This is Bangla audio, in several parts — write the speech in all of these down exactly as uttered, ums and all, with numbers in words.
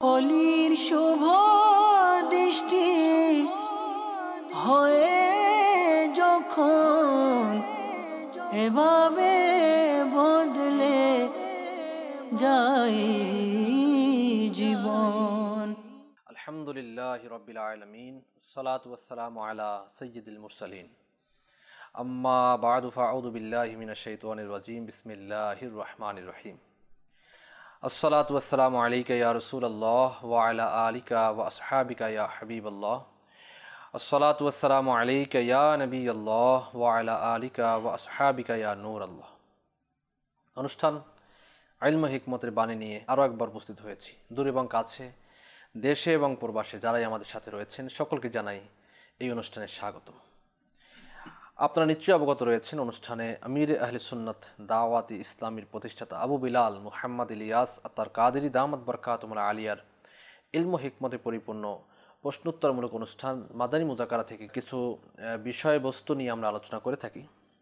অলির শুভ দৃষ্টি হয়ে যখন এভাবে বদলে যায় জীবন। আলহামদুলিল্লাহি রাব্বিল আলামিন, আসসালাতু ওয়াসসালামু আলা সাইয়্যিদিল মুরসালিন, আম্মা বা'দু, ফাআউযু বিল্লাহি মিনাশ শাইতানির রাজীম, বিসমিল্লাহির রহমানির রহিম। আসসালাতু ওয়াসসালামু আলাইকা ইয়া রাসূলুল্লাহ ওয়া আলা আলিকা ওয়া আসহাবিকা ইয়া হাবিবাল্লাহ। আসসালাতু ওয়াসসালামু আলাইকা ইয়া নবিয়াল্লাহ ওয়া আলা আলিকা ওয়া আসহাবিকা ইয়া নূরাল্লাহ। অনুষ্ঠান ইলম ও হিকমতের বাণী নিয়ে আরও একবার উপস্থিত হয়েছি। দূর এবং কাছে, দেশে এবং প্রবাসে যারাই আমাদের সাথে রয়েছেন সকলকে জানাই এই অনুষ্ঠানে স্বাগত। আপনারা নিশ্চয়ই অবগত রয়েছেন, অনুষ্ঠানে আমির আহলে সুন্নাত দাওয়াতি ইসলামীর প্রতিষ্ঠাতা আবু বিলাল মুহাম্মদ ইলিয়াস আত্তার কাদেরী দামাত বরকাতুল আলিয়ার ইলম ও হিকমতে পরিপূর্ণ প্রশ্নোত্তরমূলক অনুষ্ঠান মাদানী মুযাকারা থেকে কিছু বিষয়বস্তু নিয়ে আমরা আলোচনা করে থাকি।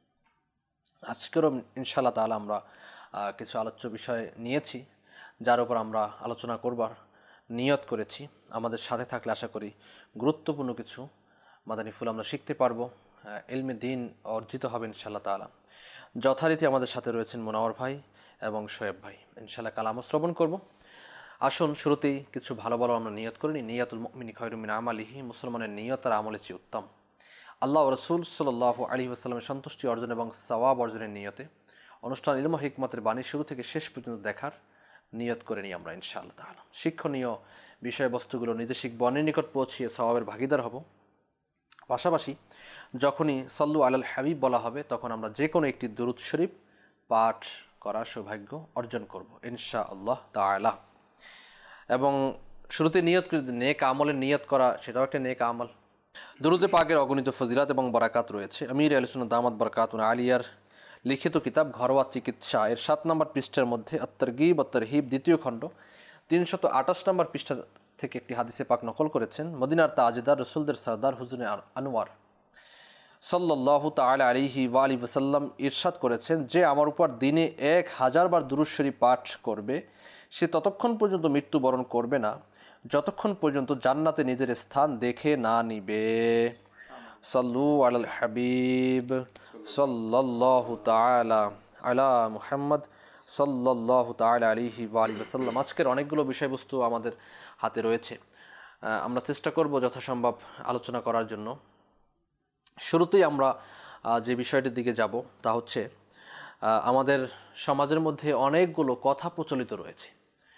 আজকেরও ইনশাআল্লাহ তাআলা আমরা কিছু আলোচ্য বিষয় নিয়েছি, যার উপর আমরা আলোচনা করবার নিয়ত করেছি। আমাদের সাথে থাকলে আশা করি গুরুত্বপূর্ণ কিছু মাদানী ফুল আমরা শিখতে পারবো, ইলমে দ্বীন অর্জিত হবে ইনশাআল্লাহ তাআলা। যথারীতি আমাদের সাথে রয়েছেন মুনাওয়ার ভাই এবং শোয়েব ভাই। ইনশাআল্লাহ কালাম শ্রবণ করব। আসুন শুরুতেই কিছু ভালো ভালো আমরা নিয়ত করি। নিয়াতুল মুমিনি খায়রুম মিন আমালিহি, মুসলমানের নিয়ত আর আমলের চেয়ে উত্তম। আল্লাহ ও রাসূল সাল্লাল্লাহু আলাইহি ওয়াসাল্লামের সন্তুষ্টি অর্জন এবং সওয়াব অর্জনের নিয়তে অনুষ্ঠান ইলম ও হিকমতের বাণী শুরু থেকে শেষ পর্যন্ত দেখার নিয়ত করে নিই আমরা ইনশাআল্লাহ তাআলা। শিক্ষণীয় বিষয়বস্তুগুলো নিজে শিখব, অন্যের নিকট পৌঁছিয়ে সওয়াবের ভাগিদার হব। পাশাপাশি যখনই সল্লু আলাল হাবিব বলা হবে তখন আমরা যে কোনো একটি দুরূদ শরীফ পাঠ করার সৌভাগ্য অর্জন করব ইনশাআল্লাহ তাআলা। এবং শুরুতে নিয়ত করে নেক আমলের নিয়ত করা, সেটাও একটা নেক আমল। দুরূদে পাকের অগণিত ফজিলাত এবং বারাকাত রয়েছে। আমির আহলে সুন্নাত দামাত বরকাতুল আলিয়ার লিখিত কিতাব ঘরোয়া চিকিৎসা এর সাত নম্বর পৃষ্ঠার মধ্যে আত-তারগীব ওয়াত তারহিব দ্বিতীয় খণ্ড তিনশত আঠাশ নম্বর পৃষ্ঠা থেকে একটি হাদিসে পাক নকল করেছেন মদিনার তাজদার রসুলদের সরদার হুজুরে আনোয়ার সাল্লাল্লাহু তাআলা আলাইহি ওয়া আলিহি ওয়াসাল্লাম ইরশাদ করেছেন, যে আমার উপর দিনে এক হাজার বার দুরূদ শরীফ পাঠ করবে সে ততক্ষণ পর্যন্ত মৃত্যুবরণ করবে না যতক্ষণ পর্যন্ত জান্নাতে নিজের স্থান দেখে না নিবে। সাল্লু আলাল হাবিব সাল্লাল্লাহু তাআলা আলা মুহাম্মদ সাল্লাল্লাহু তাআলা আলাইহি ওয়া আলিহি ওয়াসাল্লাম। আজকের অনেকগুলো বিষয়বস্তু আমাদের হাতে রয়েছে, আমরা চেষ্টা করব যথাসম্ভব আলোচনা করার জন্য। শুরুতেই আমরা যে বিষয়টির দিকে যাব তা হচ্ছে আমাদের সমাজের মধ্যে অনেকগুলো কথা প্রচলিত রয়েছে।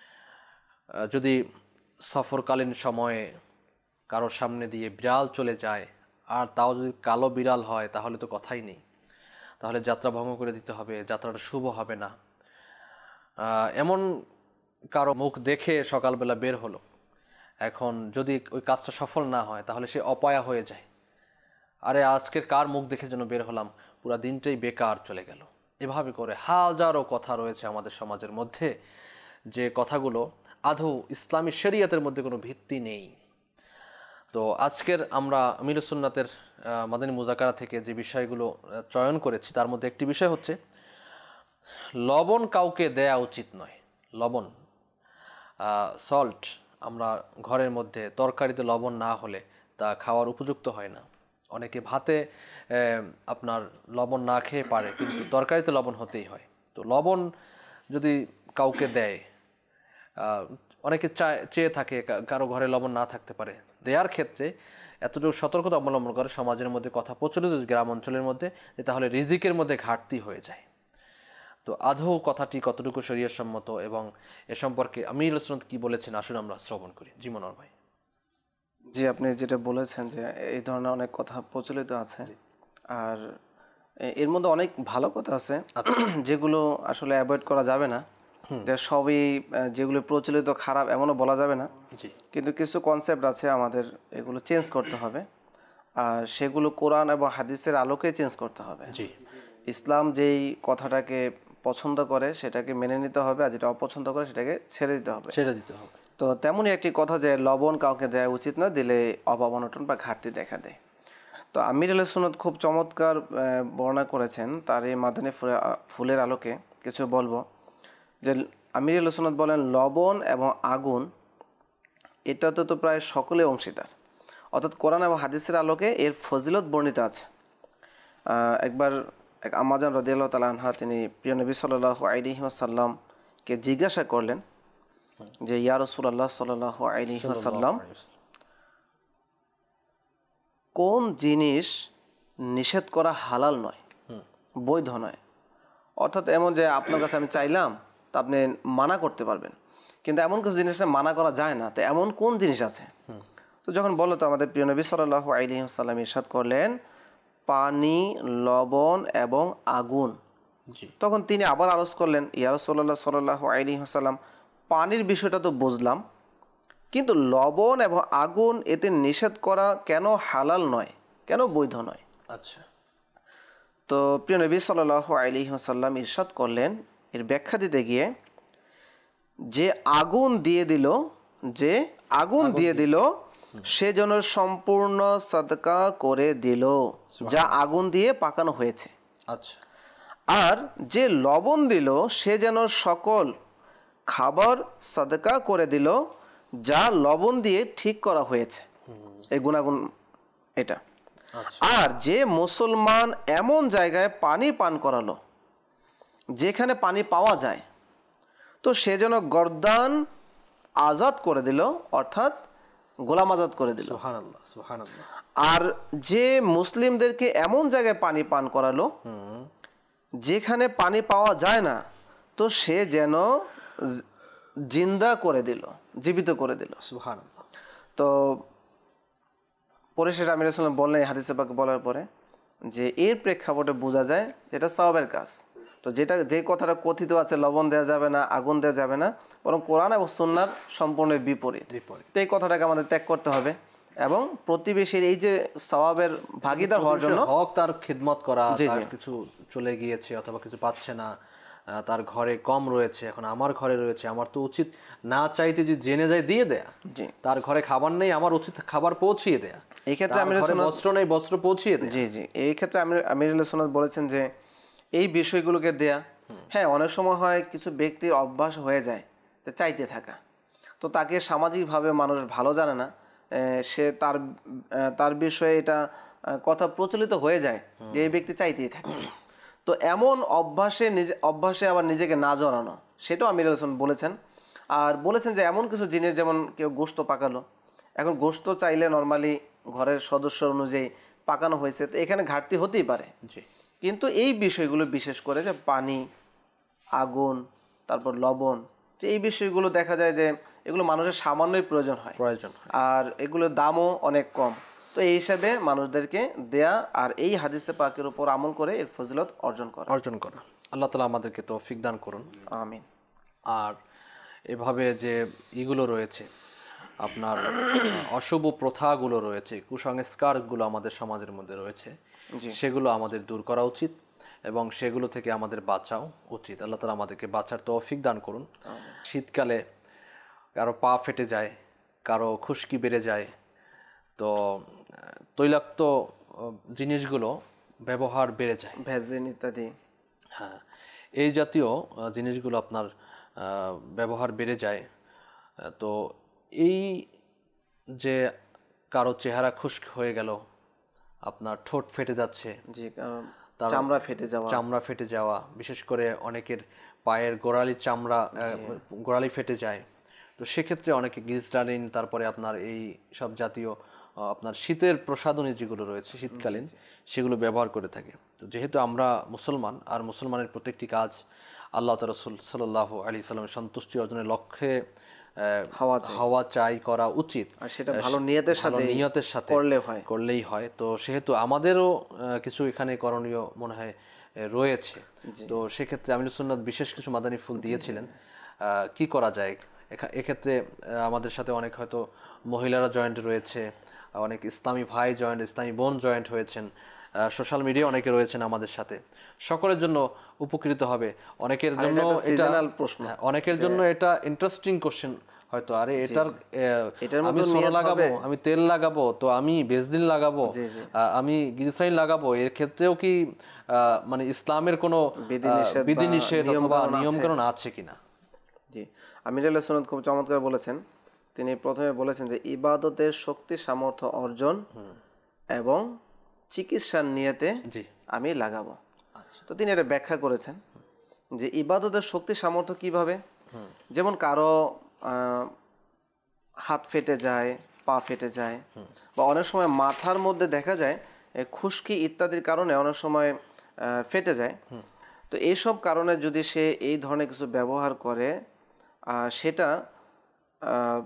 যদি সফরকালীন সময়ে কারোর সামনে দিয়ে বিড়াল চলে যায়, আর তাও যদি কালো বিড়াল হয় তাহলে তো কথাই নেই, তাহলে যাত্রা ভঙ্গ করে দিতে হবে, যাত্রাটা শুভ হবে না। এমন কারো মুখ দেখে সকালবেলা বের হলো, এখন যদি ওই কাজটা সফল না হয় তাহলে সে অপয়া হয়ে যায়। আরে আজকের কার মুখ দেখে যেন বের হলাম, পুরা দিনটাই বেকার চলে গেল। এভাবে করে হাজারো কথা রয়েছে আমাদের সমাজের মধ্যে, যে কথাগুলো আদৌ ইসলামী শরীয়তের মধ্যে কোনো ভিত্তি নেই। তো আজকের আমরা আমির সুন্নাতের মাদানী মুযাকারা থেকে যে বিষয়গুলো চয়ন করেছি তার মধ্যে একটি বিষয় হচ্ছে লবণ কাউকে দেয়া উচিত নয়। লবণ, সল্ট, আমরা ঘরের মধ্যে তরকারিতে লবণ না হলে তা খাওয়ার উপযুক্ত হয় না। অনেকে ভাতে আপনার লবণ না খেয়ে পারে, কিন্তু তরকারিতে লবণ হতেই হয়। তো লবণ যদি কাউকে দেয়, অনেকে চায় চেয়ে থাকে কারো ঘরে লবণ না থাকতে পারে, দেওয়ার ক্ষেত্রে এতটুকু সতর্কতা অবলম্বন করে সমাজের মধ্যে কথা প্রচলিত গ্রাম অঞ্চলের মধ্যে, যে তাহলে রিজিকের মধ্যে ঘাটতি হয়ে যায়। তো আদৌ কথাটি কতটুকু শরীয়ত সম্মত এবং এ সম্পর্কে আমির সুন্নাত কি বলেছেন, আসুন আমরা শ্রবণ করি। জি মনোহর ভাই। জি, আপনি যেটা বলেছেন যে এই ধরনের অনেক কথা প্রচলিত আছে, আর এর মধ্যে অনেক ভালো কথা আছে যেগুলো আসলে অ্যাভয়েড করা যাবে না। সবই যেগুলো প্রচলিত খারাপ এমনও বলা যাবে না, কিন্তু কিছু কনসেপ্ট আছে আমাদের, এগুলো চেঞ্জ করতে হবে, আর সেগুলো কোরআন এবং হাদিসের আলোকে চেঞ্জ করতে হবে। জি, ইসলাম যেই কথাটাকে পছন্দ করে সেটাকে মেনে নিতে হবে, আর যেটা অপছন্দ করে সেটাকে ছেড়ে দিতে হবে ছেড়ে দিতে হবে তো তেমনই একটি কথা যে লবণ কাউকে দেওয়া উচিত না, দিলে অভাব অনটন বা ঘাটতি দেখা দেয়। তো আমির আহলে সুন্নাত খুব চমৎকার বর্ণনা করেছেন, তার এই মাদানী ফুলের আলোকে কিছু বলবো। যে আমির আহলে সুন্নাত বলেন, লবণ এবং আগুন এটাতে তো প্রায় সকলে অংশীদার, অর্থাৎ কোরআন এবং হাদিসের আলোকে এর ফজিলত বর্ণিত আছে। একবার এক আম্মাজান রাদিয়াল্লাহু তাআলা আনহা তিনি প্রিয় নবী সাল্লাল্লাহু আলাইহি ওয়াসাল্লামকে জিজ্ঞাসা করলেন যে ইয়া রাসূলুল্লাহ সাল্লাল্লাহু আলাইহি ওয়াসাল্লাম, কোন জিনিস নিষেধ করা হালাল নয়, বৈধ নয়? অর্থাৎ এমন যে আপনার কাছে আমি চাইলাম তা আপনি মানা করতে পারবেন, কিন্তু এমন কিছু জিনিস মানা করা যায় না, তো এমন কোন জিনিস আছে? তো যখন বললো তো আমাদের প্রিয় নবী সাল্লাল্লাহু আলাইহি ওয়াসাল্লাম ইরশাদ করলেন পানি, লবণ এবং আগুন। তখন তিনি আবার আরজ করলেন ইয়া রাসূলুল্লাহ সাল্লাল্লাহু আলাইহি ওয়াসাল্লাম, পানির বিষয়টা তো বুঝলাম, কিন্তু লবণ এবং আগুন এতে নিষেধ করা কেন হালাল নয়, কেন বৈধ নয়? আচ্ছা। তো প্রিয় নবী সাল্লাল্লাহু আলাইহি ওয়াসাল্লাম ইরশাদ করলেন এর ব্যাখ্যা দিতে গিয়ে, যে আগুন দিয়ে দিল যে আগুন দিয়ে দিল সে যেন সম্পূর্ণ সাদকা করে দিল যা আগুন দিয়ে পাকানো হয়েছে। আচ্ছা। আর যে লবণ দিল সে যেন সকল খাবার সাদকা করে দিল যা লবণ দিয়ে ঠিক করা হয়েছে। এই গুণাগুণ এটা। আর যে মুসলমান এমন জায়গায় পানি পান করালো যেখানে পানি পাওয়া যায়, তো সে যেন গর্দান আজাদ করে দিল, অর্থাৎ গোলাম আজাদ করে দিল। সুবহানাল্লাহ, সুবহানাল্লাহ। আর যে মুসলিমদেরকে এমন জায়গায় পানি পান করালো যেখানে পানি পাওয়া যায় না, তো সে যেন জিন্দা করে দিল, জীবিত করে দিল। সুবহানাল্লাহ। তো পরে সেটা আমির রাসূল বললেন হাদিসে পাক বলার পরে যে এর প্রেক্ষাপটে বোঝা যায় যেটা সওয়াবের কাজ। তো যেটা যে কথাটা কথিত আছে লবণ দেওয়া যাবে না, আগুন দেওয়া যাবে না, বরং কোরআন এবং সুন্নাহর সম্পূর্ণ বিপরীত। তো এই কথাটাকে আমাদের ত্যাগ করতে হবে এবং প্রতিবেশীর এই যে সওয়াবের ভাগিদার হওয়ার জন্য হক তার খিদমত করা, তার কিছু চলে গিয়েছে অথবা কিছু পাচ্ছে না, তার ঘরে কম রয়েছে, এখন আমার ঘরে রয়েছে, আমার তো উচিত না চাইতে যে জেনে যায় দিয়ে দেয়া। তার ঘরে খাবার নেই, আমার উচিত খাবার পৌঁছিয়ে দেয়া। এই ক্ষেত্রে আমির রাসূল বস্ত্র নেই, বস্ত্র পৌঁছিয়ে দেয়া। জি জি এই ক্ষেত্রে আমির আমির রাসূল বলেছেন যে এই বিষয়গুলোকে দেয়া। হ্যাঁ, অনেক সময় হয় কিছু ব্যক্তির অভ্যাস হয়ে যায় যে চাইতে থাকা, তো তাকে সামাজিকভাবে মানুষ ভালো জানে না, সে তার তার বিষয়ে এটা কথা প্রচলিত হয়ে যায় যে এই ব্যক্তি চাইতেই থাকে। তো এমন অভ্যাসে নিজে অভ্যাসে আবার নিজেকে না জড়ানো, সেটাও আমির রাসূল বলেছেন। আর বলেছেন যে এমন কিছু জিনিস, যেমন কেউ গোশত পাকালো, এখন গোশত চাইলে নর্মালি ঘরের সদস্য অনুযায়ী পাকানো হয়েছে, তো এখানে ঘাটতি হতেই পারে। জি। কিন্তু এই বিষয়গুলো বিশেষ করে যে পানি, আগুন, তারপর লবণ, যে এই বিষয়গুলো দেখা যায় যে এগুলো মানুষের সামান্যই প্রয়োজন হয় প্রয়োজন আর এগুলোর দামও অনেক কম। তো এই হিসাবে মানুষদেরকে দেয়া আর এই হাদিসে পাকের উপর আমল করে এর ফজিলত অর্জন করা অর্জন করা আল্লাহ তাআলা আমাদেরকে তৌফিক দান করুন। আমিন। আর এভাবে যে ইগুলো রয়েছে আপনার অশুভ প্রথাগুলো রয়েছে, কুসংস্কারগুলো আমাদের সমাজের মধ্যে রয়েছে, সেগুলো আমাদের দূর করা উচিত এবং সেগুলো থেকে আমাদের বাঁচাও উচিত। আল্লাহ তাআলা আমাদেরকে বাঁচার তৌফিক দান করুন। শীতকালে কারো পা ফেটে যায়, কারো খুশকি বেড়ে যায়, তো তৈলাক্ত জিনিসগুলো ব্যবহার বেড়ে যায়, ভ্যাসলিন ইত্যাদি। হ্যাঁ, এই জাতীয় জিনিসগুলো আপনার ব্যবহার বেড়ে যায়। তো এই যে কারো চেহারা খুশক হয়ে গেল, আপনার ঠোঁট ফেটে যাচ্ছে, চামড়া ফেটে যাওয়া চামড়া ফেটে যাওয়া বিশেষ করে অনেকের পায়ের গোড়ালির চামড়া গোড়ালি ফেটে যায়, তো সেক্ষেত্রে অনেকে গ্লিসারিন, তারপরে আপনার এই সব জাতীয় আপনার শীতের প্রসাধনী যেগুলো রয়েছে শীতকালীন, সেগুলো ব্যবহার করে থাকে। তো যেহেতু আমরা মুসলমান আর মুসলমানের প্রত্যেকটি কাজ আল্লাহ তাআলা রাসূল সাল্লাল্লাহু আলাইহি সাল্লামের সন্তুষ্টি অর্জনের লক্ষ্যে হওয়া চাই, করা উচিত, আর সেটা ভালো নিয়তের সাথে নিয়তের সাথে করলে হয় করলেই হয়। তো সেহেতু আমাদেরও কিছু এখানে করণীয় মনে হয় রয়েছে। তো সেক্ষেত্রে আমিরুস সুন্নাত বিশেষ কিছু মাদানী ফুল দিয়েছিলেন, কি করা যায় এক্ষেত্রে। আমাদের সাথে অনেক হয়তো মহিলারা জয়েন্ট রয়েছে, অনেক ইসলামী ভাই জয়েন্ট, ইসলামী বোন জয়েন্ট হয়েছেন, সোশ্যাল মিডিয়া অনেকে রয়েছেন আমাদের সাথে, সকলের জন্য উপকৃত হবে। অনেকের জন্য এটা প্রশ্ন, অনেকের জন্য এটা ইন্টারেস্টিং কোশ্চেন হয়তো, আরে এটার আমি সোনা লাগাবো, আমি তেল লাগাবো, তো আমি বেজদিন লাগাবো, আমি গ্লিসারিন লাগাবো, এর ক্ষেত্রেও কি মানে ইসলামের কোনো বিধিনিষেধ অথবা নিয়মকানুন আছে কিনা? জি, আমির আলাইহিস সালাম খুব চমৎকার বলেছেন। তিনি প্রথমে বলেছেন যে ইবাদতের শক্তি সামর্থ্য অর্জন এবং চিকিৎসার নিয়তে জি আমি লাগাবো। আচ্ছা তো তিনি এটা ব্যাখ্যা করেছেন যে ইবাদতের শক্তি সামর্থ্য কিভাবে, যেমন কারো আহ, হাত ফেটে যায়, পা ফেটে যায়, বা অনেক সময় মাথার মধ্যে দেখা যায় এ, খুশকি ইত্যাদির কারণে অনেক সময় আহ, ফেটে যায়। তো এইসব কারণে যদি সে এই ধরনের কিছু ব্যবহার করে আহ, সেটা আহ,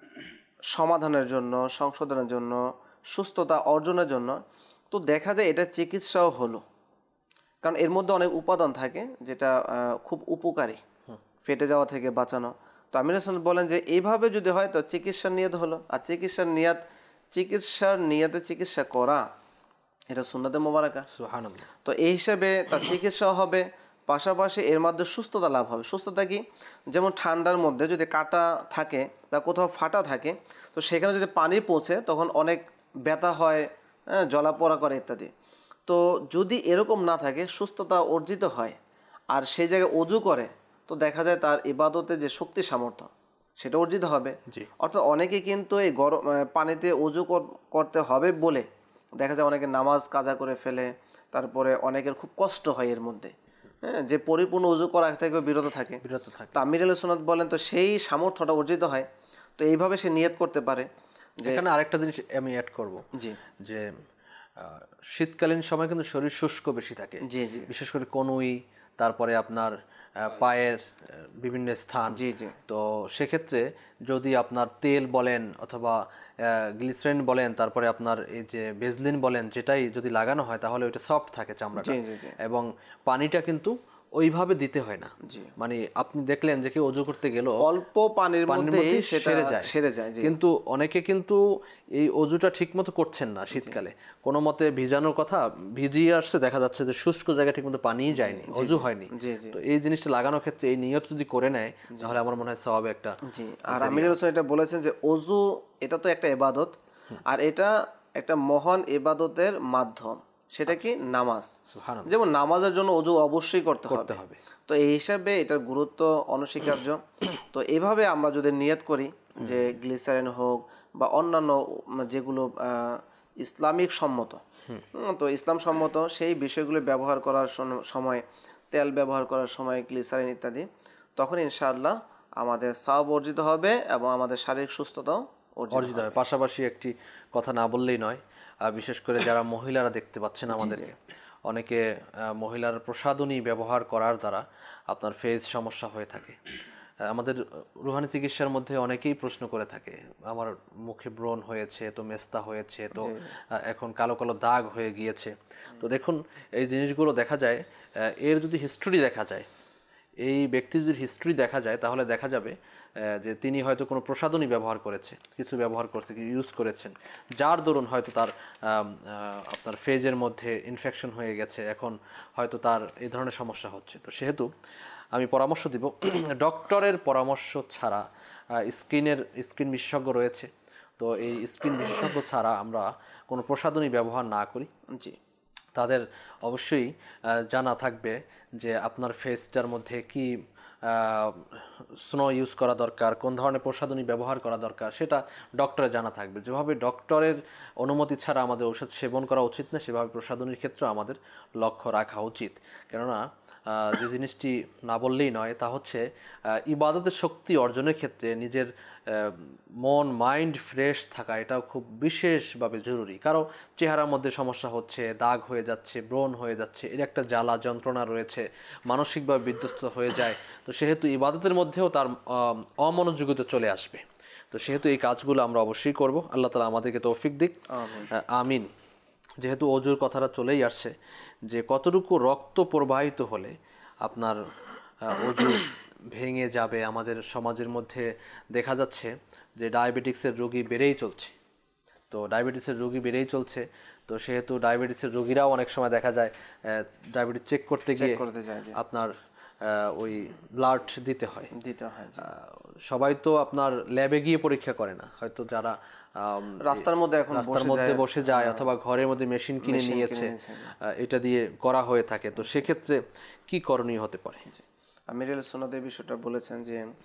সমাধানের জন্য, সংশোধনের জন্য, সুস্থতা অর্জনের জন্য, তো দেখা যায় এটা চিকিৎসাও হলো, কারণ এর মধ্যে অনেক উপাদান থাকে যেটা আহ, খুব উপকারী ফেটে যাওয়া থেকে বাঁচানো। তো আমির হাসান বলেন যে এইভাবে যদি হয় তো চিকিৎসার নিয়ত হলো। আর চিকিৎসার নিয়ত, চিকিৎসার নিয়তে চিকিৎসা করা এটা সুন্নাতে মোবারকা। সুবহানাল্লাহ। তো এই হিসাবে তার চিকিৎসা হবে, পাশাপাশি এর মধ্যে সুস্থতা লাভ হবে। সুস্থতা কি, যেমন ঠান্ডার মধ্যে যদি কাটা থাকে বা কোথাও ফাটা থাকে, তো সেখানে যদি পানি পৌঁছে তখন অনেক ব্যথা হয়, হ্যাঁ, জ্বলাপোড়া করে ইত্যাদি। তো যদি এরকম না থাকে, সুস্থতা অর্জিত হয় আর সেই জায়গায় অজু করে, তো দেখা যায় তার ইবাদতে যে শক্তি সামর্থ্য সেটা অর্জিত হবে। জি অর্থাৎ অনেকে কিন্তু এই গরম আহ, পানিতে অজু কর- করতে হবে বলে দেখা যায় অনেকে নামাজ কাজা করে ফেলে, তারপরে অনেকের খুব কষ্ট হয় এর মধ্যে, হ্যাঁ, যে পরিপূর্ণ অজু করা থেকে বিরত থাকে। বিরত থাকে। তো আমির আলী সুন্নাত বলেন তো সেই সামর্থ্যটা অর্জিত হয়, তো এইভাবে সে নিয়ত করতে পারে যে এখানে আরেকটা জিনিস আমি অ্যাড করব, জি যে আহ, শীতকালীন সময় কিন্তু শরীর শুষ্ক বেশি থাকে, জি জি বিশেষ করে কনুই, তারপরে আপনার আহ, পায়ের আহ, বিভিন্ন স্থান। জি জি তো সেক্ষেত্রে যদি আপনার তেল বলেন অথবা গ্লিসারিন বলেন, তারপরে আপনার এই যে ভেজলিন বলেন, যেটাই যদি লাগানো হয় তাহলে ওইটা সফট থাকে চামড়াটা, জি জি জি এবং পানিটা কিন্তু ওইভাবে দিতে হয় না। জি মানে আপনি দেখলেন যে কেউ অজু করতে গেল অল্প পানির পানির মধ্যে মধ্যেই সেটা সেরে যায়। সেরে যায়। জি কিন্তু অনেকে কিন্তু এই অজুটা ঠিক মতো করছেন না শীতকালে, কোনো মতে ভিজানোর কথা ভিজিয়ে আসছে, দেখা যাচ্ছে যে শুষ্ক জায়গায় ঠিক মতো পানিই যায়নি, অজু হয়নি। জি জি তো এই জিনিসটা লাগানোর ক্ষেত্রে এই নিয়ত যদি করে নেয় তাহলে আমার মনে হয় সওয়াবে একটা। জি আর আমির হোসেন এটা বলেছেন যে অজু এটা তো একটা ইবাদত, আর এটা একটা মহান ইবাদতের মাধ্যম, সেটা কি নামাজ। সুবহানাল্লাহ। যেমন নামাজের জন্য অজু অবশ্যই করতে করতে হবে, হবে। তো এই হিসাবে এটার গুরুত্ব অনস্বীকার্য। তো এইভাবে আমরা যদি নিয়ত করি যে গ্লিসারিন হোক বা অন্যান্য উম, যেগুলো আহ, ইসলামিক সম্মত, হুম, তো ইসলাম সম্মত সেই বিষয়গুলো ব্যবহার করার সন- সময়, তেল ব্যবহার করার সময় গ্লিসারিন ইত্যাদি, তখন ইনশাআল্লাহ আমাদের সাওয়াব অর্জিত হবে এবং আমাদের শারীরিক সুস্থতাও অর্জিত অর্জিত হয়। পাশাপাশি একটি কথা না বললেই নয়, আহ, বিশেষ করে যারা মহিলারা দেখতে পাচ্ছেন আমাদেরকে, অনেকে আহ, মহিলার প্রসাধনী ব্যবহার করার দ্বারা আপনার ফেজ সমস্যা হয়ে থাকে। আহ, আমাদের রুহানি চিকিৎসার মধ্যে অনেকেই প্রশ্ন করে থাকে, আমার মুখে ব্রণ হয়েছে, তো মেস্তা হয়েছে, তো আহ, এখন কালো কালো দাগ হয়ে গিয়েছে। তো দেখুন এই জিনিসগুলো দেখা যায়, আহ, এর যদি হিস্ট্রি দেখা যায়, এই ব্যক্তির যদি হিস্ট্রি দেখা যায় তাহলে দেখা যাবে আহ, যে তিনি হয়তো কোনো প্রসাধনী ব্যবহার করেছে, কিছু ব্যবহার করছে, কিছু ইউজ করেছেন, যার দরুন হয়তো তার আম, আহ, আপনার ফেজের মধ্যে ইনফেকশন হয়ে গেছে, এখন হয়তো তার এই ধরনের সমস্যা হচ্ছে। তো সেহেতু আমি পরামর্শ দিব, ডক্টরের পরামর্শ ছাড়া, স্কিনের স্কিন বিশেষজ্ঞ রয়েছে, তো এই স্কিন বিশেষজ্ঞ ছাড়া আমরা কোনো প্রসাধনী ব্যবহার না করি। জি তাদের অবশ্যই আহ, জানা থাকবে যে আপনার ফেসটার মধ্যে কি স্নো ইউজ করা দরকার, কোন ধরনের প্রসাধনী ব্যবহার করা দরকার, সেটা ডক্টরের জানা থাকবে। যেভাবে ডক্টরের অনুমতি ছাড়া আমাদের ঔষধ সেবন করা উচিত না, সেভাবে প্রসাধনীর ক্ষেত্রে আমাদের লক্ষ্য রাখা উচিত। কেননা আহ, যে জিনিসটি না বললেই নয় তা হচ্ছে আহ, ইবাদতের শক্তি অর্জনের ক্ষেত্রে নিজের আহ, মন মাইন্ড ফ্রেশ থাকা এটাও খুব বিশেষভাবে জরুরি। কারো চেহারার মধ্যে সমস্যা হচ্ছে, দাগ হয়ে যাচ্ছে, ব্রণ হয়ে যাচ্ছে, এর একটা জ্বালা যন্ত্রণা রয়েছে, মানসিকভাবে বিধ্বস্ত হয়ে যায়, তো সেহেতু ইবাদতের মধ্যেও তার আহ, অমনোযোগিতা চলে আসবে। তো সেহেতু এই কাজগুলো আমরা অবশ্যই করব। আল্লাহ তাআলা আমাদেরকে তৌফিক দিক, আহ, আমিন। যেহেতু অজুর কথাটা চলেই আসছে, যে কতটুকু রক্ত প্রবাহিত হলে আপনার আহ, অজু ভেঙে যাবে। আমাদের সমাজের মধ্যে দেখা যাচ্ছে যে ডায়াবেটিক্সের রোগী বেড়েই চলছে, তো ডায়াবেটিসের রোগী বেড়েই চলছে। তো সেহেতু ডায়াবেটিসের রোগীরাও অনেক সময় দেখা যায় ডায়াবেটিস চেক করতে গিয়ে করতে যায়, জি। আপনার আহ, ওই ব্লাড দিতে হয়। দিতে হয়, জি। আহ, সবাই তো আপনার ল্যাবে গিয়ে পরীক্ষা করে না, হয়তো যারা আম, রাস্তার মধ্যে এখন রাস্তার বসে মধ্যে যায়, বসে যায় অথবা ঘরের মধ্যে মেশিন কিনে মেশিন নিয়েছে, কিনে নিয়েছে, আহ, এটা দিয়ে করা হয়ে থাকে। তো সেক্ষেত্রে কি করণীয় হতে পারে? আমির আল সুন্নাত এই বিষয়টা বলেছেন যে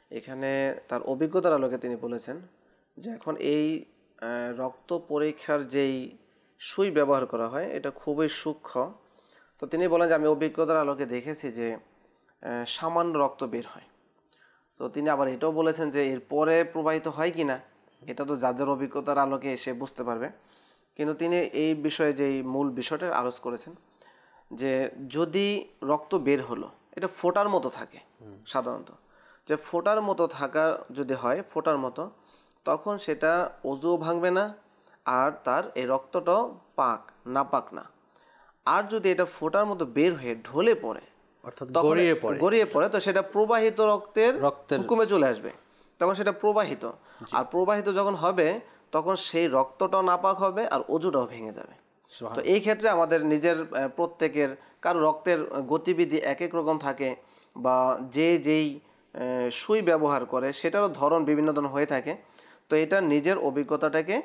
এখানে তার অভিজ্ঞতার আলোকে তিনি বলেছেন যে এখন এই রক্ত পরীক্ষার যেই সুই ব্যবহার করা হয় এটা খুবই সূক্ষ্ম। তো তিনি বলেন যে আমি অভিজ্ঞতার আলোকে দেখেছি যে সামান্য রক্ত বের হয়। তো তিনি আবার এটাও বলেছেন যে এর পরে প্রবাহিত হয় কি না এটা তো যার যার অভিজ্ঞতার আলোকে সে বুঝতে পারবে, কিন্তু তিনি এই বিষয়ে যেই মূল বিষয়টা আলোচ করেছেন যে যদি রক্ত বের হলো এটা ফোঁটার মতো থাকে সাধারণত, যে ফোঁটার মতো থাকা যদি হয় ফোঁটার মতো, তখন সেটা অজুও ভাঙবে না আর তার এই রক্তটাও পাক না পাক না। আর যদি এটা ফোঁটার মতো বের হয়ে ঢলে পড়ে অর্থাৎ গড়িয়ে পড়ে গড়িয়ে পড়ে তো সেটা প্রবাহিত রক্তের হুকুমে চলে আসবে, তখন সেটা প্রবাহিত। আর প্রবাহিত যখন হবে তখন সেই রক্তটাও নাপাক হবে আর অজুটাও ভেঙে যাবে। তো এই ক্ষেত্রে আমাদের নিজের প্রত্যেকের কারো রক্তের গতিবিধি এক এক রকম থাকে বা যে যেই সুই ব্যবহার করে সেটারও ধরন বিভিন্ন ধরনের হয়ে থাকে। তো এটা নিজের অভিজ্ঞতাটাকে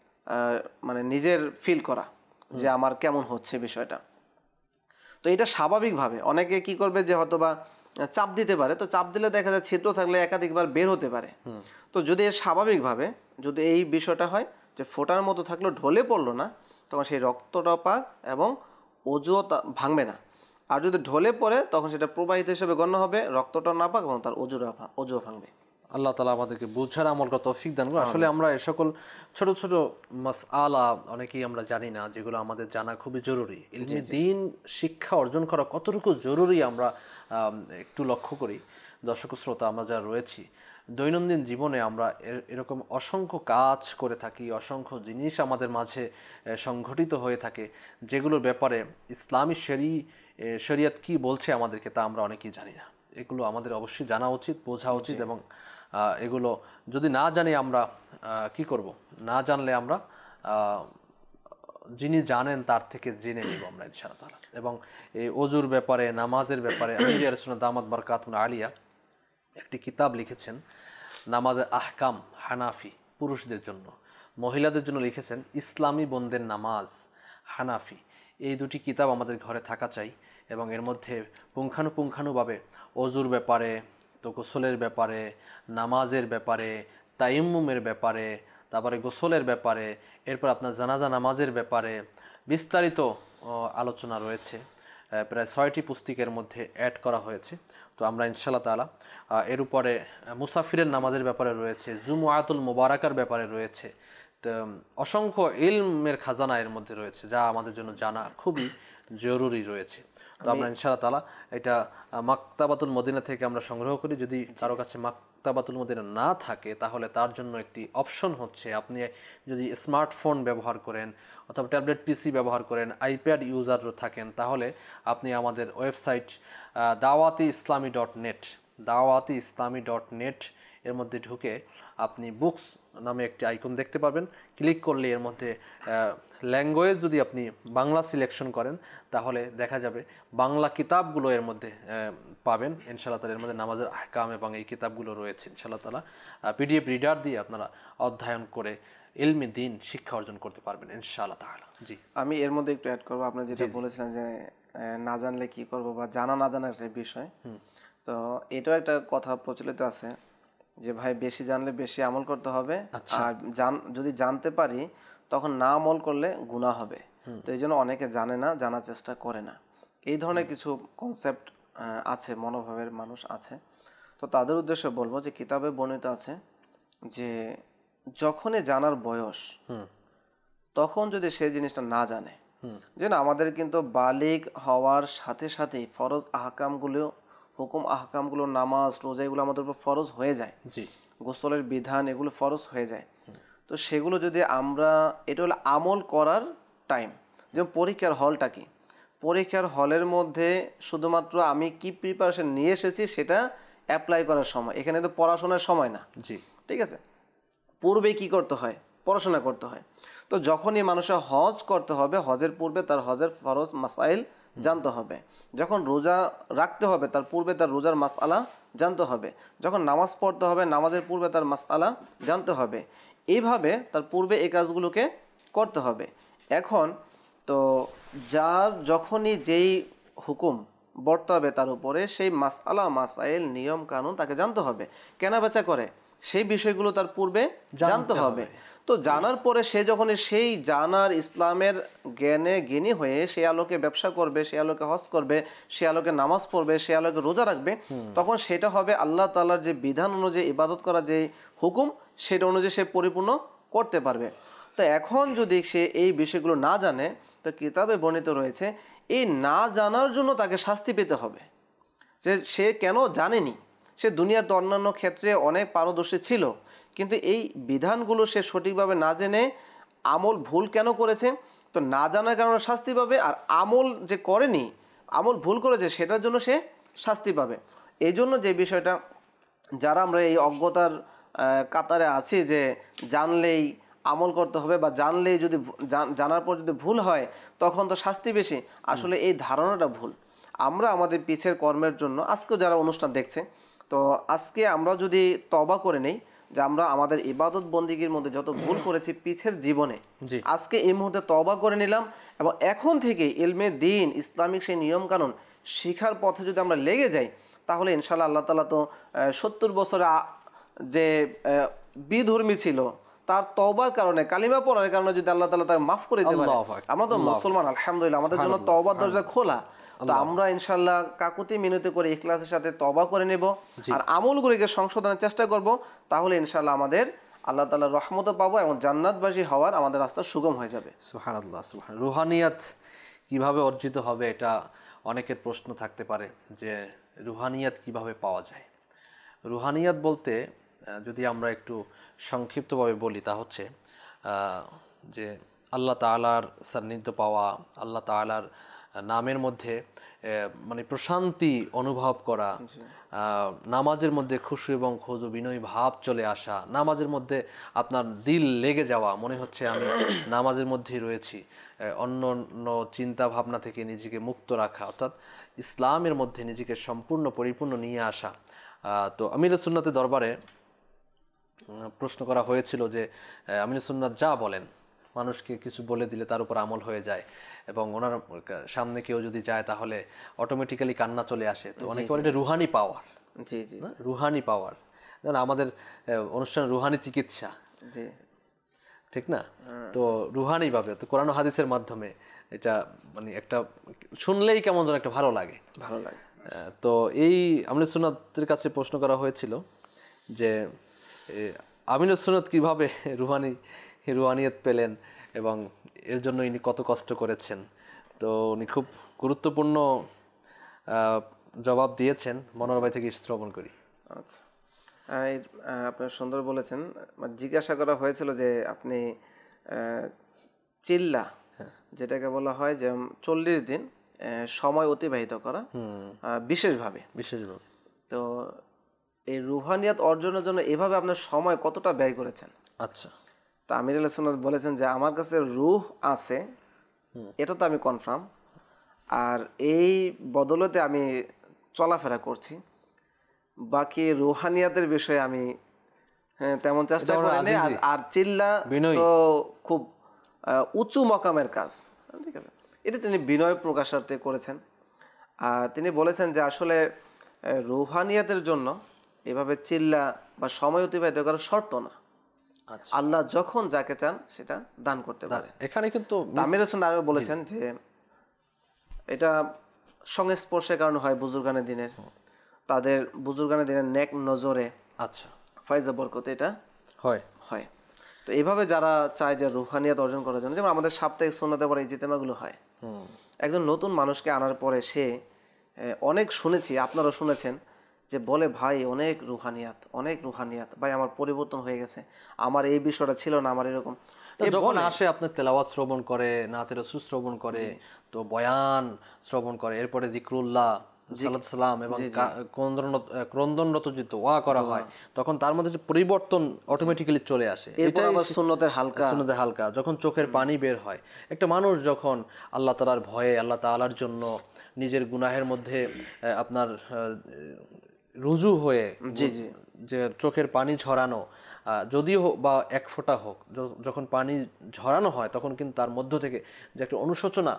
মানে নিজের ফিল করা যে আমার কেমন হচ্ছে বিষয়টা। তো এটা স্বাভাবিকভাবে অনেকে কি করবে যে হয়তো বা চাপ দিতে পারে, তো চাপ দিলে দেখা যায় ছিদ্র থাকলে একাধিকবার বের হতে পারে। তো যদি স্বাভাবিকভাবে যদি এই বিষয়টা হয় যে ফোঁটার মতো থাকলেও ঢলে পড়লো না, তখন সেই রক্তটা পাক এবং অজুও ভাঙবে না। আর যদি ঢলে পড়ে তখন সেটা প্রবাহিত হিসেবে গণ্য হবে, রক্তটা না পাক এবং তার অজুরা অজুও ভাঙবে। আল্লাহ তাআলা আমাদেরকে বুঝার আমল করার তৌফিক দান করুন। আসলে আমরা এই সকল ছোট ছোট মাসআলা অনেকেই আমরা জানি না, যেগুলো আমাদের জানা খুবই জরুরি। ইলমে দ্বীন শিক্ষা অর্জন করা কতটুকু জরুরি আমরা একটু লক্ষ্য করি। দর্শক শ্রোতা, আমরা যারা রয়েছি দৈনন্দিন জীবনে আমরা এরকম অসংখ্য কাজ করে থাকি, অসংখ্য জিনিস আমাদের মাঝে সংঘটিত হয়ে থাকে যেগুলোর ব্যাপারে ইসলামী শরী শরিয়ত কি বলছে আমাদেরকে তা আমরা অনেকেই জানি না। এগুলো আমাদের অবশ্যই জানা উচিত, বোঝা উচিত, এবং এগুলো যদি না জানি আমরা কি করব, না জানলে আমরা যিনি জানেন তার থেকে জেনে নিব আমরা ইনশাআল্লাহ তাআলা। এবং এই অজুর ব্যাপারে, নামাজের ব্যাপারে আমির রাসূলুল্লাহ দামাত বারাকাতুহু আলিয়া একটি কিতাব লিখেছেন, নামাজের আহকাম হানাফি পুরুষদের জন্য, মহিলাদের জন্য লিখেছেন ইসলামী বন্দের নামাজ হানাফি। এই দুটি কিতাব আমাদের ঘরে থাকা চাই এবং এর মধ্যে পুঙ্খানুপুঙ্খানুভাবে অজুর ব্যাপারে, তো গোসলের ব্যাপারে, নামাজের ব্যাপারে, তায়াম্মুমের ব্যাপারে, তারপরে গোসলের ব্যাপারে, এরপর আপনার জানাজা নামাজের ব্যাপারে বিস্তারিত আলোচনা রয়েছে। প্রায় ছয়টি পুস্তিকের মধ্যে অ্যাড করা হয়েছে। তো আমরা ইনশাআল্লাহ তাআলা এর উপরে মুসাফিরের নামাজের ব্যাপারে রয়েছে, জুমুআতুল মুবারাকার ব্যাপারে রয়েছে, তো অসংখ্য ইলমের খাজানা এর মধ্যে রয়েছে যা আমাদের জন্য জানা খুবই জরুরি রয়েছে। তো আমরা ইনশাআল্লাহ তাআলা এটা মাকতাবাতুল মদিনা থেকে আমরা সংগ্রহ করি। যদি কারো কাছে মাকতাবাতুল মদিনা না থাকে তাহলে তার জন্য একটি অপশন হচ্ছে, আপনি যদি স্মার্টফোন ব্যবহার করেন অথবা ট্যাবলেট পিসি ব্যবহার করেন, আইপ্যাড ইউজার থাকেন, তাহলে আপনি আমাদের ওয়েবসাইট দাওয়াতি ইসলামী ডট নেট দাওয়াতি ইসলামী ডট নেট এর মধ্যে ঢুকে আপনি বুকস নামে একটি আইকন দেখতে পাবেন। ক্লিক করলে এর মধ্যে ল্যাঙ্গুয়েজ যদি আপনি বাংলা সিলেকশন করেন তাহলে দেখা যাবে বাংলা কিতাবগুলো এর মধ্যে পাবেন ইনশাআল্লাহ তাআলা। এর মধ্যে নামাজের আহকাম এবং এই কিতাবগুলো রয়েছে ইনশাআল্লাহ তাআলা। পিডিএফ রিডার দিয়ে আপনারা অধ্যয়ন করে ইলমে দ্বীন শিক্ষা অর্জন করতে পারবেন ইনশাআল্লাহ তাআলা। জি, আমি এর মধ্যে একটু অ্যাড করবো। আপনি যেটা বলেছিলেন যে না জানলে কি করব বা জানা না জানার একটা বিষয়, তো এটাও একটা কথা প্রচলিত আছে যে ভাই বেশি জানলে বেশি আমল করতে হবে, আর জান যদি জানতে পারি তখন না আমল করলে গুনাহ হবে। তো এই জন্য অনেকে জানে না, জানার চেষ্টা করে না। এই ধরনের কিছু কনসেপ্ট আছে, মনোভাবের মানুষ আছে। তো তাদের উদ্দেশ্যে বলবো যে কিতাবে বর্ণিত আছে যে যখনই জানার বয়স তখন যদি সে জিনিসটা না জানে, যে না আমাদের কিন্তু বালিগ হওয়ার সাথে সাথেই ফরজ আহকামগুলো, হুকুম আহকামগুলো, নামাজ রোজা এগুলো আমাদের উপর ফরজ হয়ে যায়, গোসলের বিধান এগুলো ফরজ হয়ে যায়। তো সেগুলো যদি আমরা, এটা হলো আমল করার টাইম। যেমন পরীক্ষার হলটা কি, পরীক্ষার হলের মধ্যে শুধুমাত্র আমি কি প্রিপারেশন নিয়ে এসেছি সেটা অ্যাপ্লাই করার সময়, এখানে তো পড়াশোনার সময় না। জি, ঠিক আছে। পূর্বে কি করতে হয়, পড়াশোনা করতে হয়। তো যখনই মানুষের হজ করতে হবে, হজের পূর্বে তার হজের ফরজ মাসাইল জানতে হবে। যখন রোজা রাখতে হবে তার পূর্বে তার রোজার মাসআলা জানতে হবে। যখন নামাজ পড়তে হবে নামাজের পূর্বে তার মাসআলা জানতে হবে। এইভাবে তার পূর্বে এই কাজগুলোকে করতে হবে। এখন তো যার যখনই যেই হুকুম বর্তাবে তার উপরে সেই মাসআলা মাসাইল নিয়ম কানুন তাকে জানতে হবে। কেনা বেচা করে সেই বিষয়গুলো তার পূর্বে জানতে হবে। তো জানার পরে সে যখন সেই জানার ইসলামের জ্ঞানে জ্ঞানী হয়ে সে আলোকে ব্যবসা করবে, সে আলোকে হজ করবে, সে আলোকে নামাজ পড়বে, সে আলোকে রোজা রাখবে, তখন সেটা হবে আল্লাহ তাআলার যে বিধান অনুযায়ী ইবাদত করা যে হুকুম সেটা অনুযায়ী সে পরিপূর্ণ করতে পারবে। তো এখন যদি সে এই বিষয়গুলো না জানে, তো কিতাবে বর্ণিত রয়েছে এই না জানার জন্য তাকে শাস্তি পেতে হবে। যে সে কেন জানেনি, সে দুনিয়ার তো অন্যান্য ক্ষেত্রে অনেক পারদর্শী ছিল, কিন্তু এই বিধানগুলো সে সঠিকভাবে না জেনে আমল ভুল কেন করেছে, তো না জানার কারণে শাস্তি পাবে। আর আমল যে করেনি, আমল ভুল করেছে, সেটার জন্য সে শাস্তি পাবে। এই জন্য যে বিষয়টা যারা আমরা এই অজ্ঞতার কাতারে আছি যে জানলেই আমল করতে হবে বা জানলেই যদি জানার পর যদি ভুল হয় তখন তো শাস্তি বেশি, আসলে এই ধারণাটা ভুল। আমরা আমাদের পিছের কর্মের জন্য আজকেও যারা অনুষ্ঠান দেখছে, তো আজকে আমরা যদি তওবা করে নেই যে আমরা আমাদের ইবাদত বন্দিগির মধ্যে যত ভুল করেছি পিছের জীবনে, আজকে এই মুহূর্তে তওবা করে নিলাম এবং এখন থেকে ইলমে দ্বীন ইসলামিক সেই নিয়মকানুন শিখার পথে যদি আমরা লেগে যাই, তাহলে ইনশাআল্লাহ আল্লাহ তাআলা তো সত্তর বছরে যে বিধর্মী ছিল তার তওবার কারণে, কালিমা পড়ার কারণে যদি আল্লাহ তাআলা তাকে মাফ করে দিতে পারে, আমরা তো মুসলমান আলহামদুলিল্লাহ, আমাদের জন্য তওবার দরজা খোলা। তো আমরা ইনশাআল্লাহ কাকুতি মিনতি করে ইখলাসের সাথে তওবা করে নেব আর আমলগুলিকে সংশোধনের চেষ্টা করব, তাহলে ইনশাআল্লাহ আমাদের আল্লাহ তাআলার রহমতও পাবো এবং জান্নাতবাসী হওয়ার আমাদের রাস্তা সুগম হয়ে যাবে। সুবহানাল্লাহ, সুবহান। রুহানিয়াত কিভাবে অর্জিত হবে, এটা অনেকের প্রশ্ন থাকতে পারে যে রুহানিয়াত কিভাবে পাওয়া যায়। রুহানিয়াত বলতে যদি আমরা একটু সংক্ষিপ্তভাবে বলি, তা হচ্ছে যে আল্লাহ তাআলার সান্নিধ্য পাওয়া, আল্লাহ তাআলার নামের মধ্যে মানে প্রশান্তি অনুভব করা, নামাজের মধ্যে খুশি এবং খুজু বিনয়ী ভাব চলে আসা, নামাজের মধ্যে আপনার দিল লেগে যাওয়া, মনে হচ্ছে আমি নামাজের মধ্যেই রয়েছি, অন্য অন্য চিন্তা ভাবনা থেকে নিজেকে মুক্ত রাখা, অর্থাৎ ইসলামের মধ্যে নিজেকে সম্পূর্ণ পরিপূর্ণ নিয়ে আসা। তো আমিরুস সুন্নাতের দরবারে প্রশ্ন করা হয়েছিল যে আমিরুস সুন্নাত যা বলেন, মানুষকে কিছু বলে দিলে তার উপর আমল হয়ে যায় এবং ওনার সামনে কেউ যদি যায় তাহলে অটোমেটিক্যালি কান্না চলে আসে। তো অনেকে বলে এটা রুহানি পাওয়ার। জি জি, রুহানি পাওয়ার, যেমন আমাদের অনুষ্ঠান রুহানি চিকিৎসা, ঠিক না? তো রুহানি ভাবে, তো কোরআন হাদিসের মাধ্যমে এটা মানে একটা শুনলেই কেমন যেন একটা ভালো লাগে, ভালো লাগে। তো এই আমিরুস সুন্নাতের কাছে প্রশ্ন করা হয়েছিল যে আমিরুস সুন্নাত কিভাবে রুহানি রুহানিয়ত পেলেন এবং এর জন্য ইনি কত কষ্ট করেছেন। তো উনি খুব গুরুত্বপূর্ণ জবাব দিয়েছেন, মনোর ভাই থেকে শ্রবণ করি। আচ্ছা, আপনি সুন্দর বলেছেন। জিজ্ঞাসা করা হয়েছিল যে আপনি চিল্লা, যেটাকে বলা হয় যে চল্লিশ দিন সময় অতিবাহিত করা বিশেষভাবে বিশেষভাবে তো এই রুহানিয়াত অর্জনের জন্য এভাবে আপনার সময় কতটা ব্যয় করেছেন? আচ্ছা, তা আমির আলাইহিস সালাম বলেছেন যে আমার কাছে রূহ আছে, এটা তো আমি কনফার্ম, আর এই বদলতে আমি চলাফেরা করছি, বাকি রুহানিয়াতের বিষয়ে আমি তেমন চেষ্টা করিনি। আর চিল্লা তো খুব উঁচু মকামের কাজ, ঠিক আছে, এটা তিনি বিনয় প্রকাশার্থে করেছেন। আর তিনি বলেছেন যে আসলে রুহানিয়াতের জন্য এভাবে চিল্লা বা সময় অতিবাহিত করার শর্ত না, আল্লাহ যখন যাকে চান সেটা দান করতে পারে। এখানে কিন্তু আমির হোসেন আরো বলেছেন যে এটা সংস্পর্শের কারণে হয় বুজুর্গানের দিনের, তাদের বুজুর্গানের দিনের নেক নজরে আচ্ছা ফায়জা বরকতে এটা হয় হয়। তো এইভাবে যারা চায় যে রুহানিয়াত অর্জন করার জন্য, যেমন আমাদের সাপ্তাহিক সুন্নাতে পরে এই ইজতেমাগুলো হয়, একজন নতুন মানুষকে আনার পরে সে অনেক শুনেছি, আপনারাও শুনেছেন, যে বলে ভাই অনেক রুহানিয়াত, অনেক রুহানিয়াত, ভাই আমার পরিবর্তন হয়ে গেছে, আমার এই বিষয়টা ছিল না, আমার এরকম। যখন আসে আপনার তেলাওয়াত শ্রবণ করে, নাতে রাসূল শ্রবণ করে, তো বয়ান শ্রবণ করে, এরপরে যিকরুল্লাহ সালাম এবং ক্রন্দনরত যে দোয়া করা হয়, তখন তার মধ্যে যে পরিবর্তন অটোমেটিক্যালি চলে আসে। এটাই সুন্নতের হালকা, সুন্নতের হালকা, যখন চোখের পানি বের হয়। একটা মানুষ যখন আল্লাহ তাআলার ভয়ে, আল্লাহ তাআলার জন্য নিজের গুনাহের মধ্যে আপনার রুজু হয়ে যে চোখের পানি ঝরানো, যদিও বা এক ফোঁটা হোক, যখন পানি ঝরানো হয় তখন কিন্তু তার মধ্য থেকে যে একটা অনুশোচনা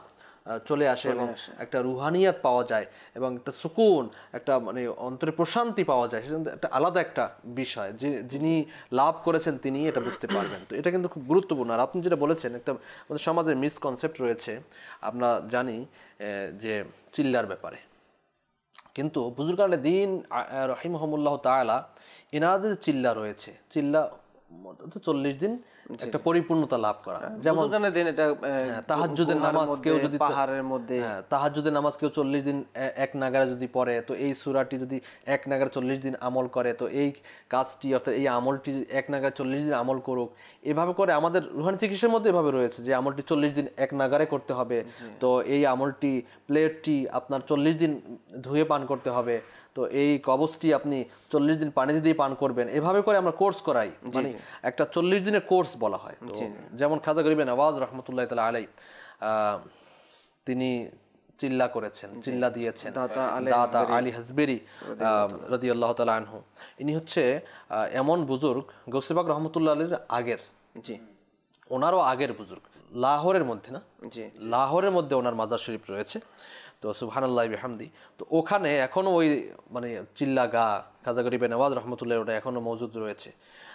চলে আসে এবং একটা রুহানিয়াত পাওয়া যায় এবং একটা সুকুন, একটা মানে অন্তরে প্রশান্তি পাওয়া যায়, সেটা একটা আলাদা একটা বিষয়, যে যিনি লাভ করেছেন তিনি এটা বুঝতে পারবেন। তো এটা কিন্তু খুব গুরুত্বপূর্ণ। আর আপনি যেটা বলেছেন, একটা আমাদের সমাজে মিসকনসেপ্ট রয়েছে, আমরা জানি যে চিল্লার ব্যাপারে, কিন্তু বুজুর্গানে দিন রহিমহুল্লাহ তাআলা এনাদের চিল্লা রয়েছে, চিল্লা চল্লিশ দিন একটা পরিপূর্ণতা লাভ করা। যেমন তাহাজ্জুদের নামাজ কেউ যদি পাহাড়ের মধ্যে তাহাজ্জুদের নামাজ কেউ চল্লিশ দিন এক নাগারে যদি পড়ে, তো এই সূরাটি যদি এক নাগারে চল্লিশ দিন আমল করে, তো এই কাজটি অর্থাৎ এই আমলটি এক নাগারে চল্লিশ দিন আমল করুক। এভাবে করে আমাদের রুহানি চিকিৎসার মধ্যে এভাবে রয়েছে যে আমলটি চল্লিশ দিন এক নাগারে করতে হবে, তো এই আমলটি প্লেটটি আপনার চল্লিশ দিন ধুয়ে পান করতে হবে, তো এই কবচটি আপনি চল্লিশ দিন পানি দিয়ে পান করবেন। এভাবে করে আমরা কোর্স করাই, মানে একটা চল্লিশ দিনের কোর্স বলা হয়। তো যেমন খাজা গরিব নওয়াজ রহমতুল্লাহ তাআলা আলাইহি তিনি চিল্লা করেছেন, চিল্লা দিয়েছেন দাতা আলী হাজবেরি রাদিয়াল্লাহু তাআলা আনহু। ইনি হচ্ছে এমন বুজুর্গ, গৌসে পাক রহমতুল্লাহ আলাইহির আগের, জি ওনারও আগের বুজুর্গ, লাহোরের মধ্যে না, জি লাহোরের মধ্যে ওনার মাজার শরীফ রয়েছে। তো সুবহানাল্লাহ বিহামদি, তো ওখানে এখনো ওই মানে চিল্লা গা খাজা গরিব নওয়াজ রহমতুল্লাহ ওটা এখনো মজুদ রয়েছে।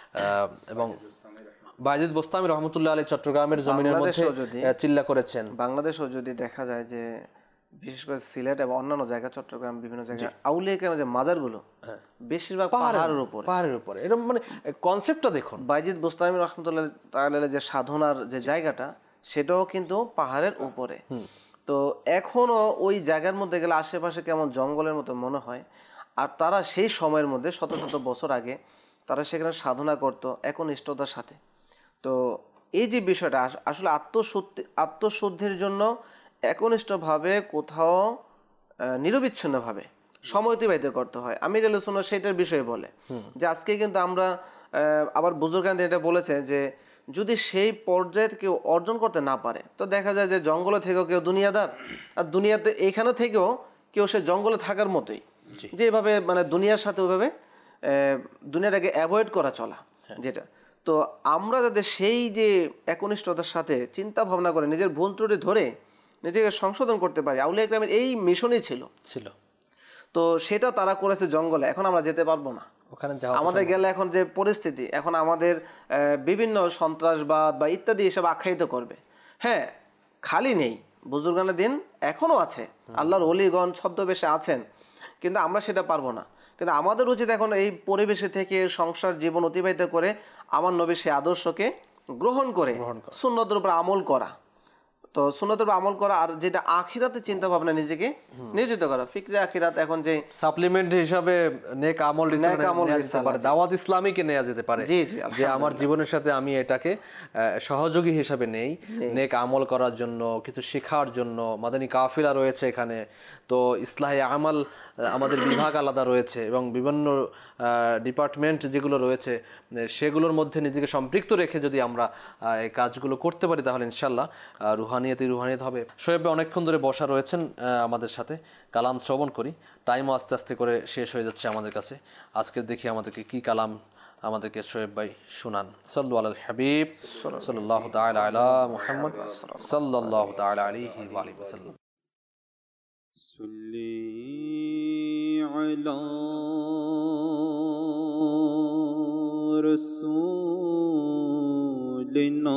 এবং বায়েজিদ বোস্তামি রহমতুল্লাহ আলাইহি চট্টগ্রামের জমিনের মধ্যে চিল্লা করেছেন। বাংলাদেশেও যদি দেখা যায় যে বিশেষ করে সিলেট এবং অন্যান্য জায়গা, চট্টগ্রাম বিভিন্ন জায়গায় আউলিয়া কেরামের যে মাজারগুলো বেশিরভাগ পাহাড়ের উপরে, পাহাড়ের উপরে। এটা মানে কনসেপ্টটা দেখুন, বায়েজিদ বোস্তামি রহমতুল্লাহ তাআলা যে সাধনার যে জায়গাটা সেটাও কিন্তু পাহাড়ের উপরে। তো এখনো ওই জায়গার মধ্যে গেলে আশেপাশে কেমন জঙ্গলের মতো মনে হয়। আর তারা সেই সময়ের মধ্যে শত শত বছর আগে তারা সেখানে সাধনা করতো একনিষ্ঠতার সাথে। তো এই যে বিষয়টা আসলে আত্মশুদ্ধি আত্মশুদ্ধির জন্য একনিষ্ঠভাবে কোথাও নিরবিচ্ছিন্নভাবে সময় অতিবাহিত করতে হয়। আমির আহলে সুন্নাহ সেটার বিষয়ে বলে যে আজকে কিন্তু আমরা আবার বুজুর্গান এটা বলেছে যে যদি সেই পর্যায়ে কেউ অর্জন করতে না পারে, তো দেখা যায় যে জঙ্গলে থেকেও কেউ দুনিয়াদার, আর দুনিয়াতে এইখানে থেকেও কেউ সে জঙ্গলে থাকার মতোই, যেভাবে মানে দুনিয়ার সাথে ওইভাবে দুনিয়াটাকে অ্যাভয়েড করা চলা যেটা। তো আমরা যাতে সেই যে একনিষ্ঠতার সাথে চিন্তা ভাবনা করে নিজের ভুল ত্রুটি ধরে নিজেকে সংশোধন করতে পারি, আউলিয়া কেরামের এই মিশনই ছিল ছিল তো সেটা তারা করেছে জঙ্গলে। এখন আমরা যেতে পারবো না, আমাদের গেলে এখন যে পরিস্থিতি, এখন আমাদের বিভিন্ন সন্ত্রাসবাদ বা ইত্যাদি এসব আখ্যায়িত করবে। হ্যাঁ, খালি নেই, বুজুর্গানের দিন এখনো আছে, আল্লাহর ওলিগণ ছদ্মবেশে আছেন, কিন্তু আমরা সেটা পারবো না। কিন্তু আমাদের উচিত এখন এই পরিবেশে থেকে সংসার জীবন অতিবাহিত করে আমার নবীর সেই আদর্শকে গ্রহণ করে সুন্নতের উপর আমল করা। তো সুন্নতের উপর আমল করা, আর যেটা আখিরাতে চিন্তা ভাবনা নিজেকে নিয়োজিত করা, ফিকরে আখিরাত এখন যে সাপ্লিমেন্ট হিসাবে নেক আমল দাওয়াত ইসলামীকে নেওয়া যেতে পারে, যে আমার জীবনের সাথে আমি এটাকে সহযোগী হিসাবে নেই, নেক আমল করার জন্য, কিছু শেখার জন্য। মাদানী কাফিলা রয়েছে এখানে, তো ইসলাহে আমাল আমাদের বিভাগ আলাদা রয়েছে এবং বিভিন্ন ডিপার্টমেন্ট যেগুলো রয়েছে সেগুলোর মধ্যে নিজেকে সম্পৃক্ত রেখে যদি আমরা এই কাজগুলো করতে পারি, তাহলে ইনশাল্লাহ রুহানিয়াতি রুহানিয়াত হবে। শোয়েব অনেকক্ষণ ধরে বসা রয়েছেন আমাদের সাথে, কালাম শ্রবণ করি। টাইমও আস্তে আস্তে করে শেষ হয়ে যাচ্ছে আমাদের কাছে। আজকে দেখি আমাদেরকে কি কালাম আমাদেরকে শোয়েব ভাই শুনান। সাল্লু আলাল হাবিব সাল্লাল্লাহু তাআলা আলা মুহাম্মদ সাল্লাল্লাহু তাআলা আলাইহি ওয়া আলিহি ওয়াসাল্লাম। সাল্লি আলা রাসূলিনা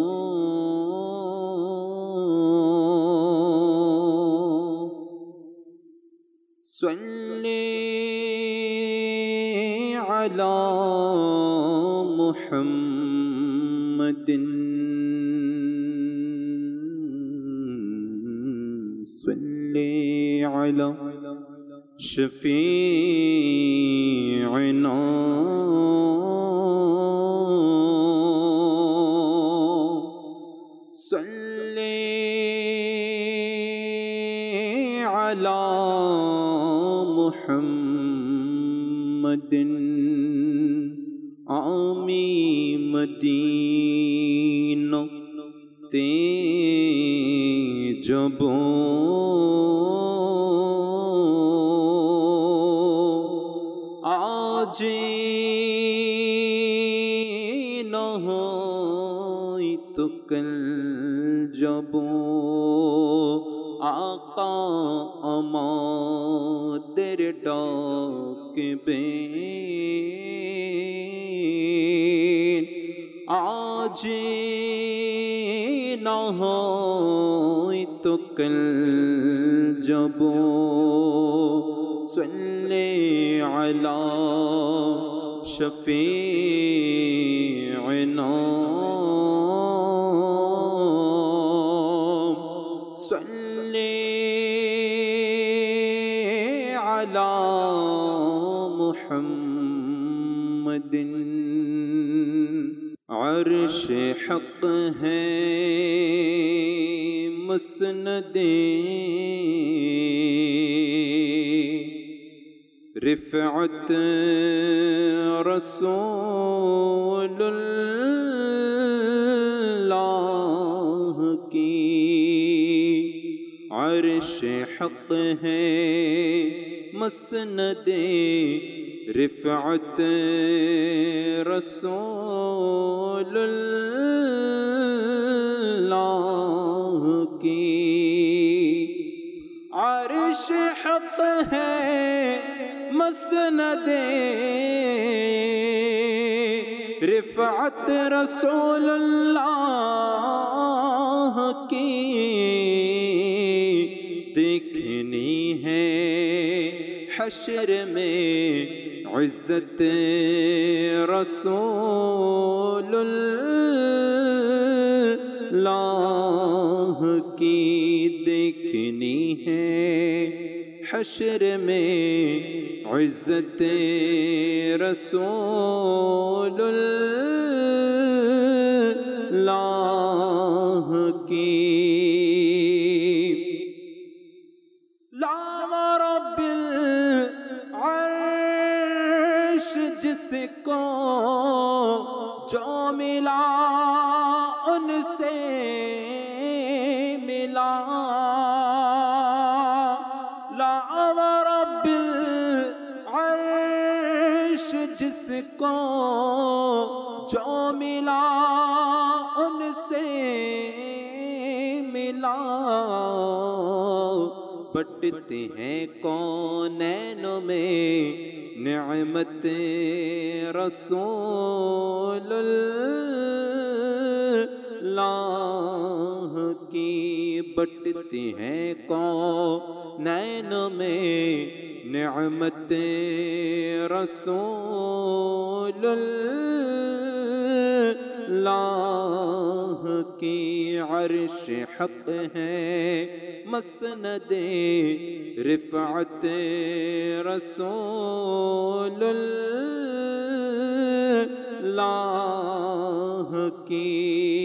صلي على محمد صلي على شفيعنا صلي على محمد आमी मदीना ते जब आज न हो तो कल जब آقا আমাদের ডাকবেন আজ না হয়তো কাল যাব صلی علی شفیعنا صلی علی محمد عرش حق ہے مسند رفعت رسول اللہ کی عرش حق ہے مسند رفعت رسول اللہ کی عرش حق ہے مسند رفعت رسول اللہ کی دیکھنی ہے حشر میں عزت رسول اللہ کی دیکھنی ہے حشر میں عزت رسول اللہ کی لا رب العرش جس کو جو ملا ان سے ملا جس کو جو ملا ان سے ملا بٹتے ہیں کونینوں میں نعمت رسول اللہ کی بٹتے ہیں کونینوں میں نعمت رسول اللہ کی عرش حق ہے مسند رفعت رسول اللہ کی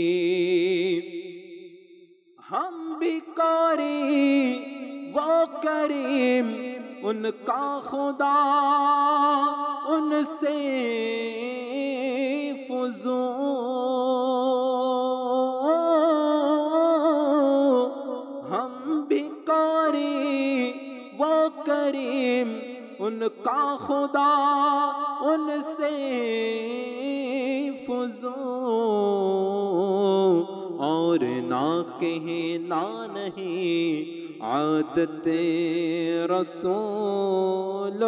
ہم بیکاری وہ کریم ان کا خدا ان سے فضول ہم بیکاری وہ کریم ان کا خدا ان سے فضول اور نہ کہنا نہیں عادت رسول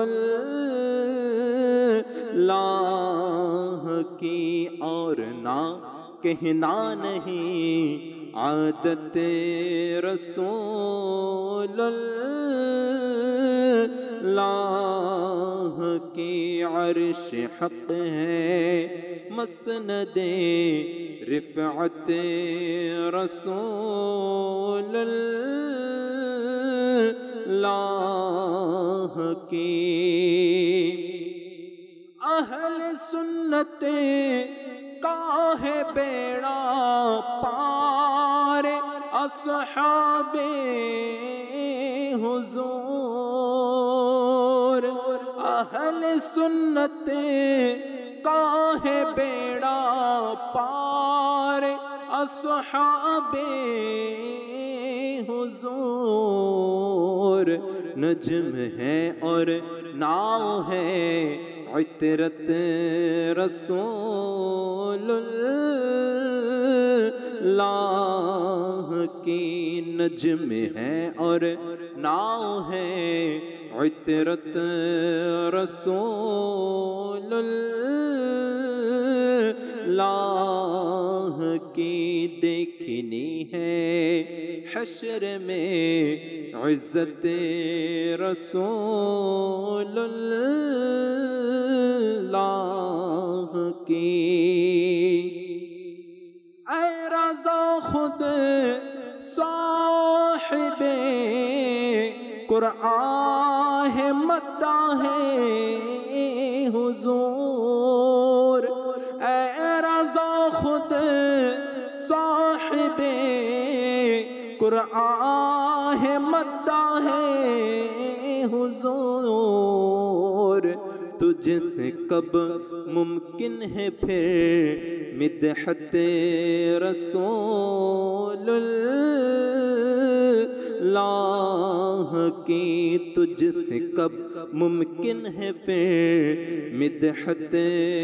اللہ کی اور نہ کہنا نہیں عادت رسول اللہ کی عرش حق ہے مسند رفعت رسول اللہ کی اہل سنت کا ہے بیڑا پار اصحاب حضور اہل سنت کا ہے بیڑا پار اصحاب حضور نجم ہے اور ناؤ ہے عطرت رسول اللہ کی नज्म है और नाव है इतरत रसूलुल्लाह की देखनी है हश्र में इज्जत रसूलुल्लाह की। ऐ रज़ा खुद साहिबे कुरआन है मत्ता है हुजूर। ऐ रज़ा खुद साहिबे कुरआन है मत्ता है हुजूर। तुझसे कब मुमकिन है फिर मिदहत रसूलुल्लाह की। तुझसे कब मुमकिन है फिर मिदहत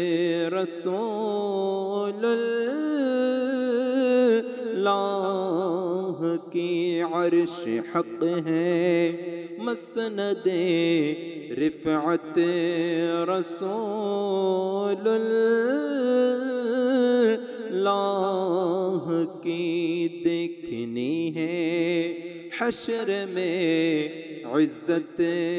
रसूलुल्लाह की। अर्श हक है मसनदे रिफ़अत रसूलुल्लाह की देखनी है हश्र में इज्जत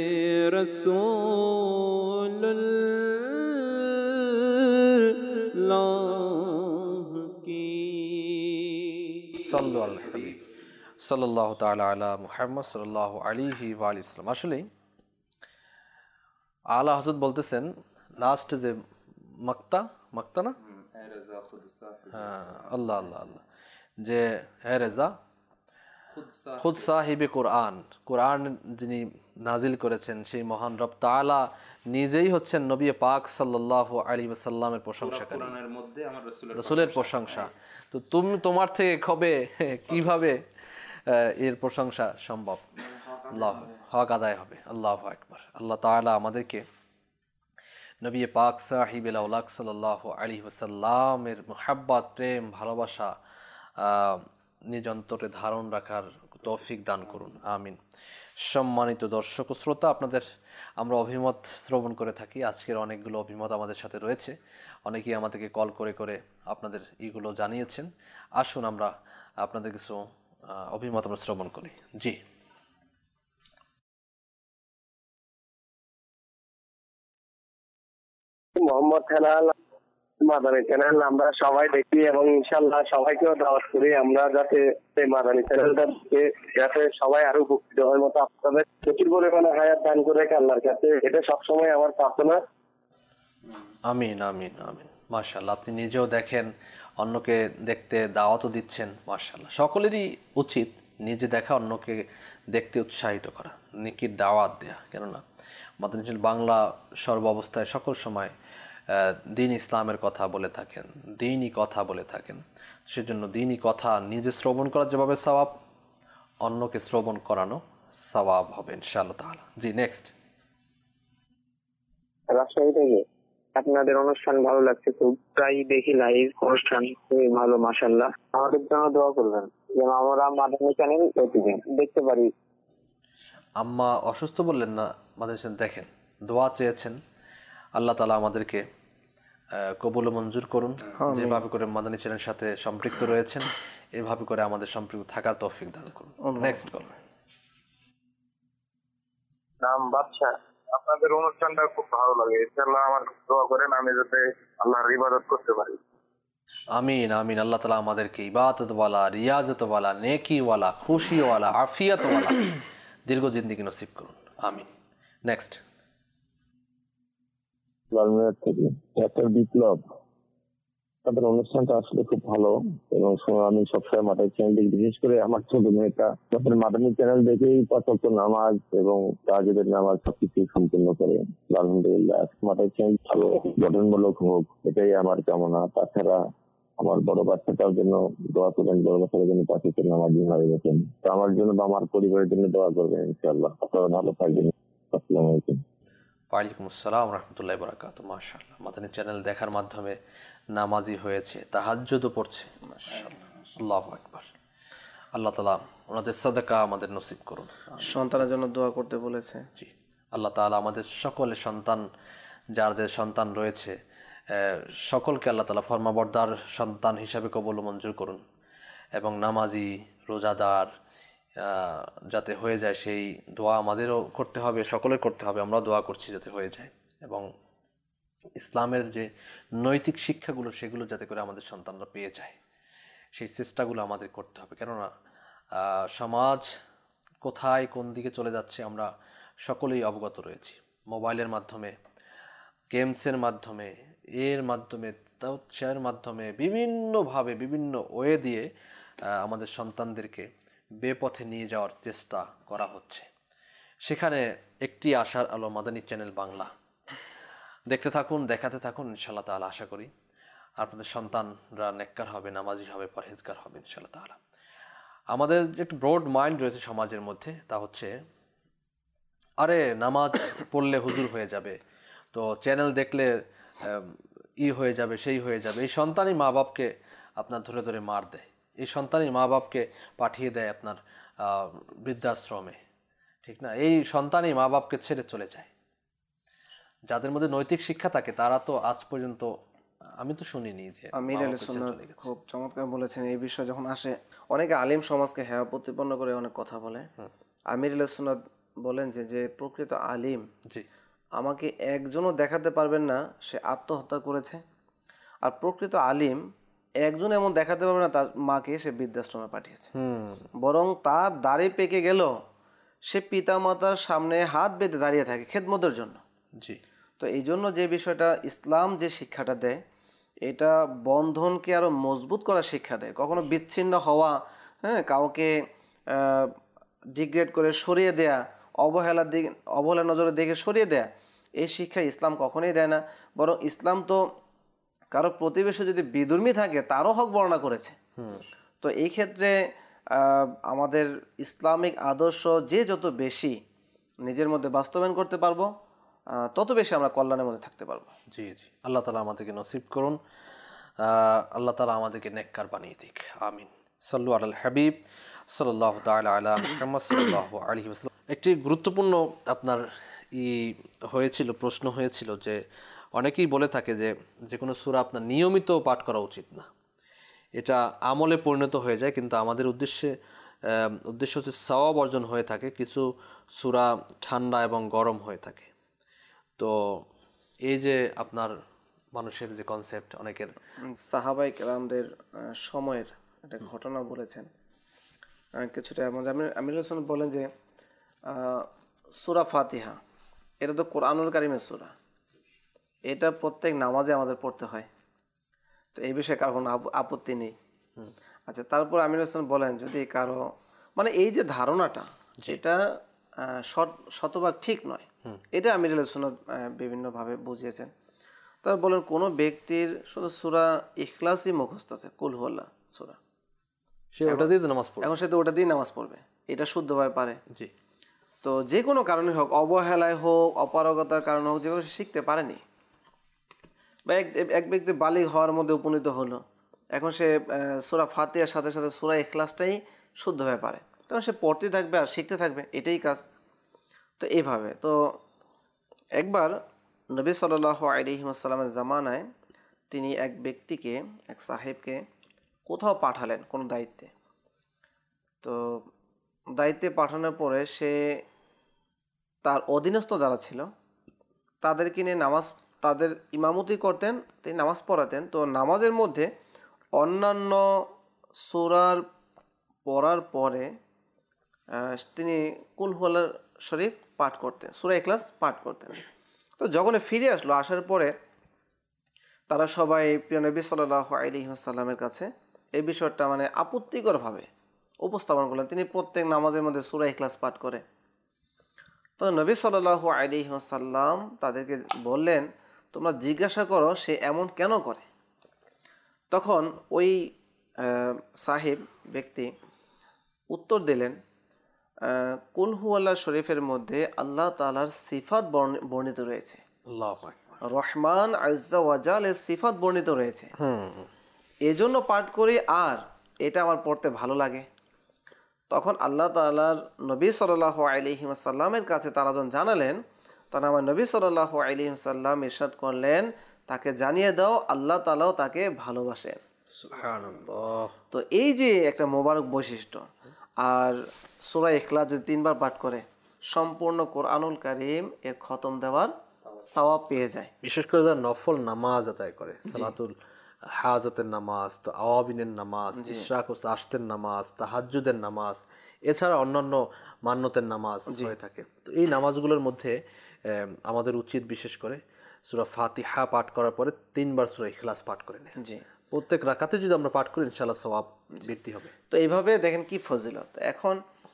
रसूलुल्लाह की। सल्लल्लाहु अलैहि हबीब सल्लल्लाहु ताला अला मुहम्मद सल्लल्लाहु अलैहि ওয়াসাল্লাম। আসলেই আলা হযরত বলতেছেন লাস্ট যে মাক্তা মাক্তা না হ্যাঁ আল্লাহ আল্লাহ আল্লাহ যে হে রেজা খুদ সাহিবে কোরআন, কোরআন যিনি নাজিল করেছেন সেই মহান রব তাআলা নিজেই হচ্ছেন নবী পাক সাল্লাল্লাহু আলাইহি ওয়াসাল্লামের প্রশংসাকারী, রাসূলের প্রশংসা। তো তুমি তোমার থেকে কবে কিভাবে এর প্রশংসা সম্ভব? আল্লাহ হক আদায় হবে। আল্লাহু আকবার। আল্লাহ তাআলা আমাদেরকে নবী পাক সাহিবুল আওলাক সাল্লাল্লাহু আলাইহি ওয়াসাল্লামের মুহাব্বত, প্রেম, ভালোবাসা নিজ অন্তরে ধারণ রাখার তৌফিক দান করুন, আমিন। সম্মানিত দর্শক ও শ্রোতা, আপনাদের আমরা অভিমত শ্রবণ করে থাকি। আজকের অনেকগুলো অভিমত আমাদের সাথে রয়েছে, অনেকেই আমাদেরকে কল করে করে আপনাদের এইগুলো জানিয়েছেন। আসুন আমরা আপনাদের কিছু অভিমত আমরা শ্রবণ করি। জি, মোহাম্মদ হেলাল মাদানী চ্যানেল আমরা সবাই দেখি এবং ইনশাল্লাহ সবাইকেও দাওয়াত করি আমরা যাতে সেই মাদানী চ্যানেলটা যাতে সবাই আরো উপকৃত হয় মতো আপনাদের প্রচুর পরিমাণে হায়াত দান করে আল্লাহর কাছে, এটা সবসময় আমার প্রার্থনা। আমিন আমিন আমিন। মাশাআল্লাহ, আপনি নিজেও দেখেন, অন্যকে দেখতে দাওয়াতও দিচ্ছেন। মাশাআল্লাহ, সকলেরই উচিত নিজে দেখা, অন্যকে দেখতে উৎসাহিত করা, নেকির দাওয়াত দেয়া। কেননা মাদানী চ্যানেল বাংলা সর্ব অবস্থায় সকল সময় দিন ইসলামের কথা বলে থাকেন, দিনই কথা বলে থাকেন। সেজন্য দিনই কথা নিজে শ্রবণ করার যেভাবে সওয়াব, অন্যকে শ্রবণ করানো সওয়াব হবে ইনশাআল্লাহ তাআলা। জি, নেক্সট। রাজশাহী থেকে আপনাদের অনুষ্ঠান ভালো লাগছে, খুব প্রায় দেখি লাইভ অনুষ্ঠান, খুবই ভালো মাশাআল্লাহ। আমাদের জন্য দোয়া করবেন যেন আমরা মাদানী চ্যানেল প্রতিদিন দেখতে পারি। আম্মা অসুস্থ বললেন না, মাদানী চ্যানেল দেখেন, দোয়া চেয়েছেন, আল্লাহ তাআলা আমাদেরকে কবুল ও মঞ্জুর করুন। যেভাবে করে মাদানী চ্যানেলের সাথে সম্পৃক্ত রয়েছেন, এভাবে করে আমাদের সম্পৃক্ত থাকার তৌফিক দান করুন। Next call. নাম বাদশা, আপনাদের অনুষ্ঠানটা খুব ভালো লাগে, ইনশাআল্লাহ আমার দোয়া করেন আমি যাতে আল্লাহর ইবাদত করতে পারি। আমিন আমিন। আল্লাহ তাআলা আমাদেরকে ইবাদত ওয়ালা, রিয়াজত ওয়ালা, নেকি ওয়ালা, খুশি ওয়ালা, আফিয়াত ওয়ালা দীর্ঘ জিন্দেগি নসিব করুন, আমিন। নেক্সট। লালমিয়ার থেকে ডাক্তার বিপ্লব, তাদের অনুষ্ঠানটা আসলে খুব ভালো এবং আমি সবসময় মাদানী চ্যানেল দেখি, বিশেষ করে আমার ছোট মেয়েটা তাদের মাদানী চ্যানেল দেখেই পাঁচ ওয়াক্ত নামাজ এবং তাহাজ্জুদের নামাজ সবকিছু সম্পূর্ণ করে। আলহামদুলিল্লাহ, মাদানী চ্যানেল ভালো, গঠনমূলক হোক, এটাই আমার কামনা। তাছাড়া আমার বড় বাচ্চাটার জন্য দোয়া করবেন, বড় বাচ্চাটার জন্য পাঁচ ওয়াক্ত নামাজ হয়ে গেছেন, তো আমার জন্য বা আমার পরিবারের জন্য দোয়া করবেন ইনশাআল্লাহ। আপনারা ভালো থাকবেন। আসসালামু আলাইকুম। ওয়ালাইকুম আসসালাম রাহমাতুল্লাহি ওয়া বারাকাতুহু। মাশাআল্লাহ, মাদানী চ্যানেল দেখার মাধ্যমে নামাজি হয়েছে, তাহাজ্জুদও পড়ছে, মাশাআল্লাহ, আল্লাহু আকবার। আল্লাহ তাআলা ওনাদের সাদাকা আমাদের নসিব করুন। সন্তানের জন্য দোয়া করতে বলেছে। জি, আল্লাহ তাআলা আমাদের সকলের সন্তান, যাদের সন্তান রয়েছে সকলকে আল্লাহ তাআলা ফরমাবরদার সন্তান হিসাবে কবুল মঞ্জুর করুন, এবং নামাজি রোজাদার যাতে হয়ে যায় সেই দোয়া আমাদেরও করতে হবে, সকলের করতে হবে। আমরা দোয়া করছি যাতে হয়ে যায়, এবং ইসলামের যে নৈতিক শিক্ষাগুলো সেগুলো যাতে করে আমাদের সন্তানরা পেয়ে যায় সেই চেষ্টাগুলো আমাদের করতে হবে। কেননা সমাজ কোথায় কোন দিকে চলে যাচ্ছে আমরা সকলেই অবগত রয়েছি। মোবাইলের মাধ্যমে, গেমসের মাধ্যমে, এর মাধ্যমে, তার মাধ্যমে বিভিন্নভাবে বিভিন্ন ওয়ে দিয়ে আমাদের সন্তানদেরকে বেপথে নিয়ে যাওয়ার চেষ্টা করা হচ্ছে। সেখানে একটি আশার আলো মাদানী চ্যানেল বাংলা। দেখতে থাকুন, দেখাতে থাকুন, ইনশাআল্লাহ তাআলা আশা করি আপনাদের সন্তানরা নেককার হবে, নামাজি হবে, পরহেজগার হবে ইনশাআল্লাহ তাআলা। আমাদের যে একটু ব্রড মাইন্ড রয়েছে সমাজের মধ্যে, তা হচ্ছে আরে নামাজ পড়লে হুজুর হয়ে যাবে, তো চ্যানেল দেখলে ই হয়ে যাবে, সেই হয়ে যাবে। এই সন্তানই মা বাপকে আপনার ধরে ধরে মার দেয়, এই সন্তানই মা বাপকে পাঠিয়ে দেয় আপনার বৃদ্ধাশ্রমে, ঠিক না? এই সন্তানই মা বাপকে ছেড়ে চলে যায়। যাদের মধ্যে নৈতিক শিক্ষা থাকে তারা তো আজ পর্যন্ত আমি তো শুনিনি যে আমির আহলে সুন্নাত খুব চমৎকার বলেছেন। এই বিষয় যখন আসে অনেকে আলিম সমাজকে হেয় প্রতিপন্ন করে অনেক কথা বলে। আমির আহলে সুন্নাত বলেন যে যে প্রকৃত আলিম, জি, আমাকে একজনও দেখাতে পারবেন না সে আত্মহত্যা করেছে, আর প্রকৃত আলিম একজন এমন দেখাতে পারবে না তার মাকে সে বৃদ্ধাশ্রমে পাঠিয়েছে, বরং তার দাড়ি পেকে গেল সে পিতা মাতার সামনে হাত বেঁধে দাঁড়িয়ে থাকে খেদমতের জন্য। জি, তো এই জন্য যে বিষয়টা ইসলাম যে শিক্ষাটা দেয় এটা বন্ধনকে আরো মজবুত করার শিক্ষা দেয়। কখনো বিচ্ছিন্ন হওয়া, হ্যাঁ, কাউকে ডিগ্রেড করে সরিয়ে দেয়া, অবহেলার দিকে অবহেলা নজরে দেখে সরিয়ে দেয়া, এই শিক্ষা ইসলাম কখনোই দেয় না। বরং ইসলাম তো কারো প্রতিবেশী যদি বিধর্মী থাকে তারও হক বর্ণনা করেছে। তো এই ক্ষেত্রে আমাদের ইসলামিক আদর্শ যে যত বেশি নিজের মধ্যে বাস্তবায়ন করতে পারবো তত বেশি আমরা কল্যাণের মধ্যে থাকতে পারবো। জি জি, আল্লাহ তাআলা আমাদেরকে নসিব করুন, আল্লাহ তাআলা আমাদেরকে নেককার বানিয়ে দিক, আমিন। সাল্লু আলাল হাবিব সাল্লাল্লাহু তাআলা আলা মুহাম্মদ সাল্লাল্লাহু আলাইহি ওয়াসাল্লাম। একটি গুরুত্বপূর্ণ আপনার ই হয়েছিল, প্রশ্ন হয়েছিল যে অনেকেই বলে থাকে যে যে কোনো সূরা আপনার নিয়মিত পাঠ করা উচিত না, এটা আমলে পরিণত হয়ে যায়, কিন্তু আমাদের উদ্দেশ্যে উদ্দেশ্য হচ্ছে সওয়াব অর্জন হয়ে থাকে। কিছু সূরা ঠান্ডা এবং গরম হয়ে থাকে। তো এই যে আপনার মানুষের যে কনসেপ্ট, অনেকের সাহাবায়ে কেরামদের সময়ের একটা ঘটনা বলেছেন কিছুটা, এমন আমির হোসেন বলেন যে সূরা ফাতিহা এটা তো কোরআনুল কারীমের সূরা, এটা প্রত্যেক নামাজে আমাদের পড়তে হয়, তো এই বিষয়ে কারো কোনো আপত্তি নেই। আচ্ছা, তারপর আমির হোসেন বলেন যদি কারো মানে এই যে ধারণাটা যেটা শতভাগ ঠিক নয়, এটা আমির হোসেন বিভিন্নভাবে বুঝিয়েছেন। তার বলেন কোনো ব্যক্তির শুধু সূরা ইখলাসই মুখস্থ আছে, কুল হুয়াল্লাহ সূরা, সে ওটা দিয়ে নামাজ পড়বে, এখন সে তো ওটা দিয়ে নামাজ পড়বে, এটা শুদ্ধভাবে পারে। জি, তো যে কোনো কারণে হোক, অবহেলায় হোক, অপারগতার কারণে হোক, যেগুলো সে শিখতে পারেনি, বা এক ব্যক্তি বালিগ হওয়ার মধ্যে উপনীত হলো, এখন সে সূরা ফাতিহার সাথে সাথে সূরা ইখলাসটাই শুদ্ধভাবে পারে, তখন সে পড়তে থাকবে আর শিখতে থাকবে, এটাই কাজ। তো এইভাবে তো একবার নবী সাল্লাল্লাহু আলাইহি ওয়াসাল্লামের জামানায় তিনি এক ব্যক্তিকে, এক সাহেবকে কোথাও পাঠালেন কোনো দায়িত্বে। তো দায়িত্বে পাঠানোর পরে সে তার অধীনস্থ যারা ছিল তাদেরকে নিয়ে নামাজ, তাদের ইমামতি করতেন, তিনি নামাজ পড়াতেন। তো নামাজের মধ্যে অন্যান্য সূরার পড়ার পরে তিনি কুল হুয়াল্লাহ শরীফ পাঠ করতেন, সূরা ইখলাস পাঠ করতেন। তো যখন ফিরে আসলো, আসার পরে তারা সবাই প্রিয় নবী সাল্লাল্লাহু আলাইহি ওয়াসাল্লামের কাছে এই বিষয়টা মানে আপত্তিকরভাবে উপস্থাপন করলেন, তিনি প্রত্যেক নামাজের মধ্যে সূরা ইখলাস পাঠ করে। তো নবী সাল্লাল্লাহু আলাইহি ওয়াসাল্লাম তাদেরকে বললেন, তোমরা জিজ্ঞাসা করো সে এমন কেন করে। তখন ওই সাহেব ব্যক্তি উত্তর দিলেন, কুল হুয়াল্লাহ শরীফের মধ্যে আল্লাহ তাআলার সিফাত বর্ণিত রয়েছে, আল্লাহু আকবার, রহমান আজ্জা ওয়াজালের সিফাত বর্ণিত রয়েছে, এজন্য পাঠ করি, আর এটা আমার পড়তে ভালো লাগে। তখন আল্লাহ তাআলার নবী সাল্লাল্লাহু আলাইহি ওয়াসাল্লামের কাছে তারা যখন জানালেন, তখন আমার নবী সাল্লাল্লাহু আলাইহি ওয়াসাল্লাম ইরশাদ করলেন, তাকে জানিয়ে দাও আল্লাহ তাআলাও তাকে ভালোবাসেন। সুবহানাল্লাহ। তো এই যে একটা মোবারক বৈশিষ্ট্য, আর সূরা ইখলাস যদি তিনবার পাঠ করে সম্পূর্ণ কোরআনুল কারীম এর খতম দেওয়ার সওয়াব পেয়ে যায়। বিশেষ করে যারা নফল নামাজ আদায় করে, সালাতুল হাজাতের নামাজ, তো আওয়াবিনের নামাজ, ইশরাক ও আশতের নামাজ, তাহাজ্জুদের নামাজ, এছাড়া অন্যান্য মান্যতের নামাজ হয়ে থাকে। তো এই নামাজগুলোর মধ্যে আমাদের উচিত বিশেষ করে সূরা ফাতিহা পাঠ করার পরে তিনবার সূরা ইখলাস পাঠ করে নেয়। জি, প্রত্যেক রাকাতে যদি আমরা পাঠ করি ইনশাআল্লাহ সওয়াব বৃদ্ধি হবে। তো এইভাবে দেখেন কি ফজিলত। এখন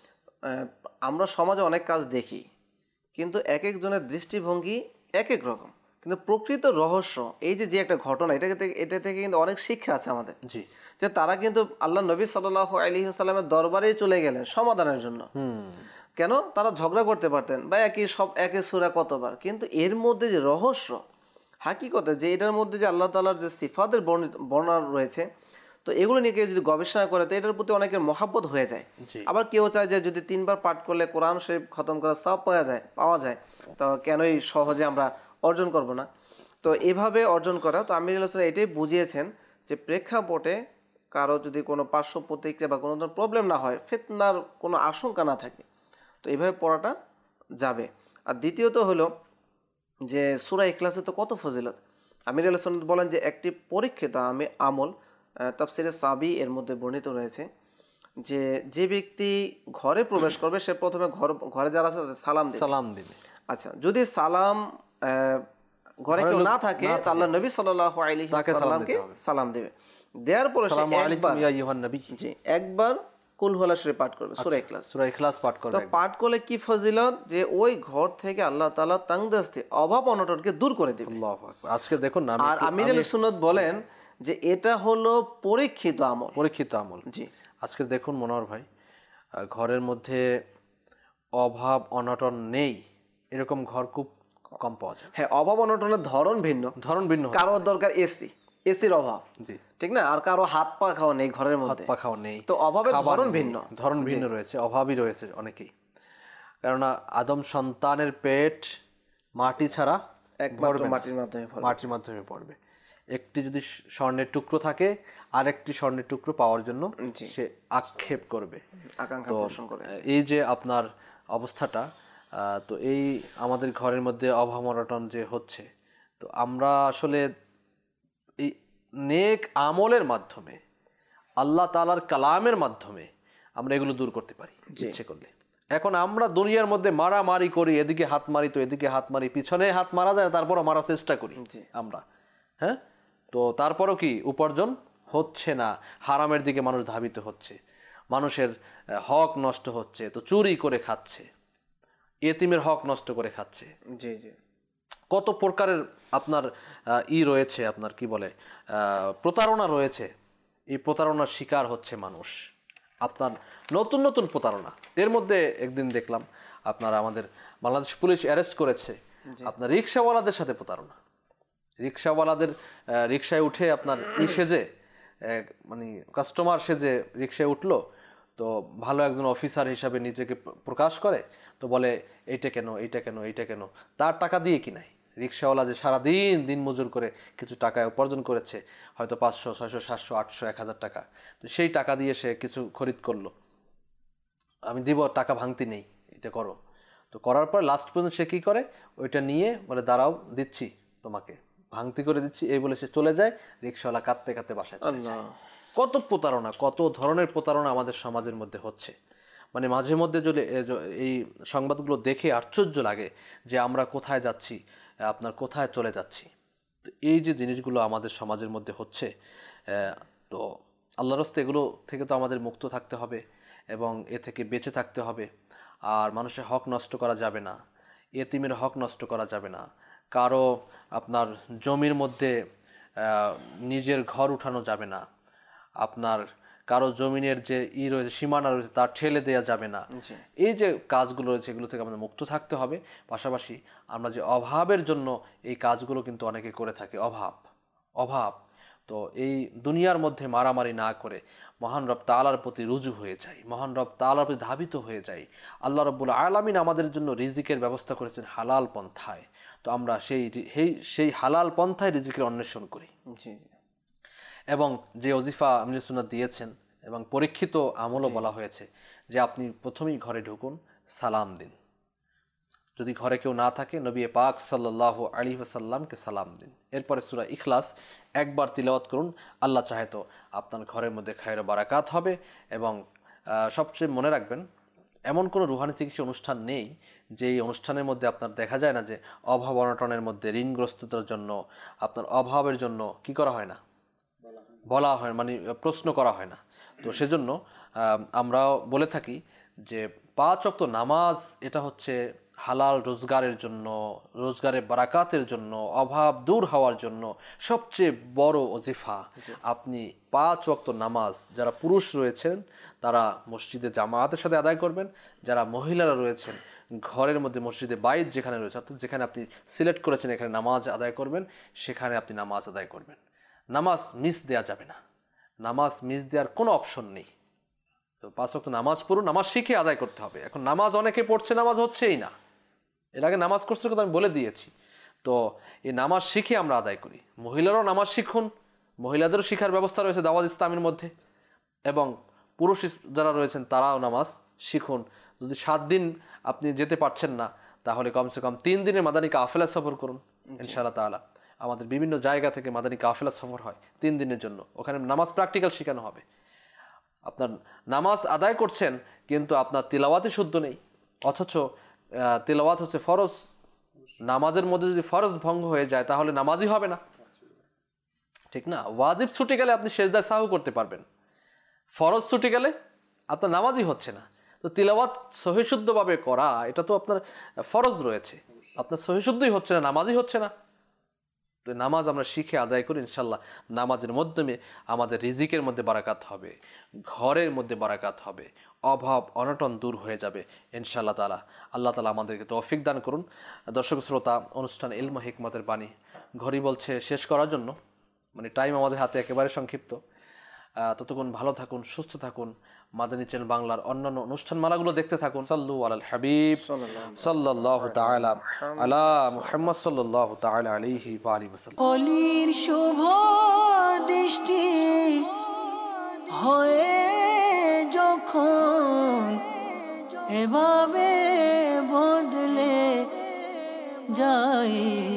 আমরা সমাজে অনেক কাজ দেখি, কিন্তু এক একজনের দৃষ্টিভঙ্গি এক এক রকম, কিন্তু প্রকৃত রহস্য এই যে যে একটা ঘটনা, এটা থেকে এটা থেকে কিন্তু অনেক শিক্ষা আছে আমাদের। জি, যে তারা কিন্তু আল্লাহ নবী সাল্লাল্লাহু আলাইহি ওয়াসাল্লামের দরবারে চলে গেলেন সমাধানের জন্য। কেন? তারা ঝগড়া করতে পারতেন বা একই সব একই সূরা কতবার, কিন্তু এর মধ্যে যে রহস্য হাকিকতে যে এটার মধ্যে যে আল্লাহ তাআলার যে সিফাতের বর্ণনা রয়েছে, তো এগুলো নিয়ে কেউ যদি গবেষণা করে তো এটার প্রতি অনেকের মহাব্বত হয়ে যায়। আবার কেউ চায় যে যদি তিনবার পাঠ করলে কোরআন শরীফ খতম করা সব পাওয়া যায় পাওয়া যায় তো কেনই সহজে আমরা অর্জন করব না। তো এভাবে অর্জন করা, তো আমির আল্লাহ এটাই বুঝিয়েছেন যে প্রেক্ষাপটে কারো যদি কোনো পার্শ্ব প্রতিক্রিয়া বা কোনো ধরনের প্রবলেম না হয়, ফিতনার কোনো আশঙ্কা না থাকে, তো এইভাবে পড়াটা যাবে। আর দ্বিতীয়ত হলো যে সূরা ইখলাসে তো কত ফজিলত। আমির আল্লাহ বলেন যে একটি পরীক্ষিত আমি আমল, তাফসিরে সাবি এর মধ্যে বর্ণিত রয়েছে যে যে ব্যক্তি ঘরে প্রবেশ করবে সে প্রথমে ঘর ঘরে যারা আছে তাদের সালাম দিবে সালাম দিবে। আচ্ছা, যদি সালাম ঘরে কেউ না থাকে তো আল্লাহ নবী সাল্লাল্লাহু আলাইহি ওয়াসাল্লামকে সালাম দিবে। দেওয়ার পরে আসসালামু আলাইকুম ইয়া আইয়ুহান নবী, জি, একবার কুল হুয়াল্লাহ শরীফ পাঠ করবে, সূরা ইখলাস সূরা ইখলাস পাঠ করবে। তো পাঠ করলে কি ফজিলত যে ওই ঘর থেকে আল্লাহ তাআলা তাংদাস্তি অভাব অনটনকে দূর করে দিবে। আল্লাহু আকবার। আজকে দেখুন না, আর আমির আল সুন্নাত বলেন যে এটা হলো পরীক্ষিত আমল। পরীক্ষিত আমল। জি, আজকে দেখুন মনোহর ভাই, ঘরের মধ্যে অভাব অনটন নেই এরকম ঘর খুব কম পাওয়া যায়। হ্যাঁ, অভাব অনটনের ধরন ভিন্ন ধরন ভিন্ন। কারোর দরকার এসি, এসির অভাব, জি, ঠিক না? আর কারো হাত পা খাওয়া নেই ঘরের মধ্যে, হাত পা খাওয়া নেই, তো অভাবের ধরন ভিন্ন, ধরন ভিন্ন রয়েছে, অভাবই রয়েছে অনেকেই। কেননা আদম সন্তানের পেট মাটি ছাড়া একমাত্র মাটির মাধ্যমে মাটির মাধ্যমে পড়বে। একটি যদি স্বর্ণের টুকরো থাকে আরেকটি স্বর্ণের টুকরো পাওয়ার জন্য সে আক্ষেপ করবে, আকাঙ্ক্ষা পোষণ করবে। এই যে আপনার অবস্থাটা, তো এই আমাদের ঘরের মধ্যে অভাব অনটন যে হচ্ছে, তো আমরা আসলে এই নেক আমলের মাধ্যমে আল্লাহ তাআলার কালামের মাধ্যমে আমরা এগুলো দূর করতে পারি ইচ্ছে করলে। এখন আমরা দুনিয়ার মধ্যে মারামারি করি, এদিকে হাত মারি তো এদিকে হাত মারি, পিছনে হাত মারা যায় তারপরও মারার চেষ্টা করি আমরা, হ্যাঁ, তো তারপরও কি উপার্জন হচ্ছে না, হারামের দিকে মানুষ ধাবিত হচ্ছে, মানুষের হক নষ্ট হচ্ছে, তো চুরি করে খাচ্ছে, এতিমের হক নষ্ট করে খাচ্ছে। জি জি, কত প্রকারের আপনার ই রয়েছে, আপনার কি বলে প্রতারণা রয়েছে। এই প্রতারণার শিকার হচ্ছে মানুষ, আপনার নতুন নতুন প্রতারণা। এর মধ্যে একদিন দেখলাম আপনার আমাদের বাংলাদেশ পুলিশ অ্যারেস্ট করেছে আপনার রিক্সাওয়ালাদের সাথে প্রতারণা। রিক্সাওয়ালাদের রিক্সায় উঠে আপনার ই সেজে, মানে কাস্টমার সেজে রিক্সায় উঠলো, তো ভালো একজন অফিসার হিসাবে নিজেকে প্রকাশ করে, তো বলে এইটা কেন এইটা কেন এইটা কেন, তার টাকা দিয়ে কি নাই। রিক্সাওয়ালা যে সারাদিন দিন মজুর করে কিছু টাকা উপার্জন করেছে, হয়তো পাঁচশো ছয়শো সাতশো আটশো এক হাজার টাকা, তো সেই টাকা দিয়ে সে কিছু খরিদ করলো, আমি দিব টাকা ভাঙতি নেই, এটা করো। তো করার পর লাস্ট পর্যন্ত সে কী করে, ওইটা নিয়ে বলে দাঁড়াও দিচ্ছি তোমাকে, ভাঙতি করে দিচ্ছি, এই বলে সে চলে যায়। রিক্সাওয়ালা কাঁদতে কাঁদতে বাসায় চলে যায়। কত প্রতারণা, কত ধরনের প্রতারণা আমাদের সমাজের মধ্যে হচ্ছে। মানে মাঝে মধ্যে যদি এই সংবাদগুলো দেখে আশ্চর্য লাগে যে আমরা কোথায় যাচ্ছি, আপনার কোথায় চলে যাচ্ছি। তো এই যে জিনিসগুলো আমাদের সমাজের মধ্যে হচ্ছে, তো আল্লাহর রাস্তায় এগুলো থেকে তো আমাদের মুক্ত থাকতে হবে এবং এ থেকে বেঁচে থাকতে হবে। আর মানুষের হক নষ্ট করা যাবে না, এতিমের হক নষ্ট করা যাবে না, কারো আপনার জমির মধ্যে নিজের ঘর উঠানো যাবে না, আপনার কারো জমিনের যে ই রয়েছে সীমানা রয়েছে তার ঠেলে দেওয়া যাবে না। এই যে কাজগুলো রয়েছে এগুলো থেকে আমাদের মুক্ত থাকতে হবে। পাশাপাশি আমরা যে অভাবের জন্য এই কাজগুলো কিন্তু অনেকে করে থাকে, অভাব অভাব তো এই দুনিয়ার মধ্যে মারামারি না করে মহান রব তাআলার প্রতি রুজু হয়ে যাই, মহান রব তাআলার প্রতি ধাবিত হয়ে যাই। আল্লাহ রাব্বুল আলামিন আমাদের জন্য রিজিকের ব্যবস্থা করেছেন হালাল পন্থায়, তো আমরা সেই সেই হালাল পন্থায় রিজিকের অন্বেষণ করি। জি এবং যে ওজিফা আমিনুস সুন্নাত দিয়েছেন এবং পরীক্ষিত আমলও বলা হয়েছে যে আপনি প্রথমেই ঘরে ঢুকুন, সালাম দিন। যদি ঘরে কেউ না থাকে নবী পাক সাল্লাল্লাহু আলাইহি ওয়াসাল্লামকে সালাম দিন। এরপরে সূরা ইখলাস একবার তিলাওয়াত করুন, আল্লাহ চাহে তো আপনার ঘরের মধ্যে খায়র বারাকাত হবে। এবং সবচেয়ে মনে রাখবেন, এমন কোনো রুহানি চিকিৎসা অনুষ্ঠান নেই যে এই অনুষ্ঠানের মধ্যে আপনার দেখা যায় না যে অভাব অনটনের মধ্যে ঋণগ্রস্ততার জন্য আপনার অভাবের জন্য কি করা হয় না, বলা হয়, মানে প্রশ্ন করা হয় না। তো সেজন্য আমরা বলে থাকি যে পাঁচ ওয়াক্ত নামাজ এটা হচ্ছে হালাল রোজগারের জন্য, রোজগারের বারাকাতের জন্য, অভাব দূর হওয়ার জন্য সবচেয়ে বড় ওজিফা। আপনি পাঁচ ওয়াক্ত নামাজ যারা পুরুষ রয়েছেন তারা মসজিদে জামায়াতের সাথে আদায় করবেন, যারা মহিলারা রয়েছেন ঘরের মধ্যে মসজিদে বাইত যেখানে রয়েছে, অর্থাৎ যেখানে আপনি সিলেক্ট করেছেন এখানে নামাজ আদায় করবেন, সেখানে আপনি নামাজ আদায় করবেন। নামাজ মিস দেওয়া যাবে না, নামাজ মিস দেওয়ার কোনো অপশন নেই। তো পাঁচ ওয়াক্ত নামাজ পড়ুন, নামাজ শিখে আদায় করতে হবে। এখন নামাজ অনেকে পড়ছে, নামাজ হচ্ছেই না। এর আগে নামাজ করছে কথা আমি বলে দিয়েছি। তো এই নামাজ শিখে আমরা আদায় করি। মহিলারাও নামাজ শিখুন, মহিলাদেরও শিখার ব্যবস্থা রয়েছে দাওয়াত ইসলামের মধ্যে, এবং পুরুষ যারা রয়েছেন তারাও নামাজ শিখুন। যদি সাত দিন আপনি যেতে পারছেন না তাহলে কমসে কম তিন দিনের মাদানী কাফেলা সফর করুন ইনশাআল্লাহ তাআলা। আমাদের বিভিন্ন জায়গা থেকে মাদানী কাফেলা সফর হয় তিন দিনের জন্য, ওখানে নামাজ প্র্যাকটিক্যাল শেখানো হবে। আপনার নামাজ আদায় করছেন কিন্তু আপনার তিলাওয়াতে শুদ্ধ নেই, অথচ তিলাওয়াত হচ্ছে ফরজ। নামাজের মধ্যে যদি ফরজ ভঙ্গ হয়ে যায় তাহলে নামাজই হবে না, ঠিক না? ওয়াজিব ছুটে গেলে আপনি সেজদায় সাহু করতে পারবেন, ফরজ ছুটে গেলে আপনার নামাজই হচ্ছে না। তো তিলাওয়াত সহিশুদ্ধভাবে করা এটা তো আপনার ফরজ রয়েছে, আপনার সহিশুদ্ধই হচ্ছে না, নামাজই হচ্ছে না। তো নামাজ আমরা শিখে আদায় করি, ইনশাল্লাহ নামাজের মাধ্যমে আমাদের রিজিকের মধ্যে বারাকাত হবে, ঘরের মধ্যে বারাকাত হবে, অভাব অনটন দূর হয়ে যাবে ইনশাআল্লাহ তাআলা। আল্লাহ তাআলা আমাদেরকে তৌফিক দান করুন। দর্শক শ্রোতা, অনুষ্ঠান ইলম হিকমতের বাণী ঘড়ি বলছে শেষ করার জন্য, মানে টাইম আমাদের হাতে একেবারে সংক্ষিপ্ত। ততক্ষণ ভালো থাকুন, সুস্থ থাকুন, মাদানী চ্যানেল বাংলার অন্যান্য অনুষ্ঠানমালাগুলো দেখতে থাকুন। সাল্লু আলাল হাবিব সাল্লাল্লাহু তাআলা আলা মুহাম্মদ সাল্লাল্লাহু তাআলা আলাইহি ওয়া আলিহি ওয়াসাল্লাম। অলির শুভ দৃষ্টি হয়ে যখন এভাবে বদলে যায়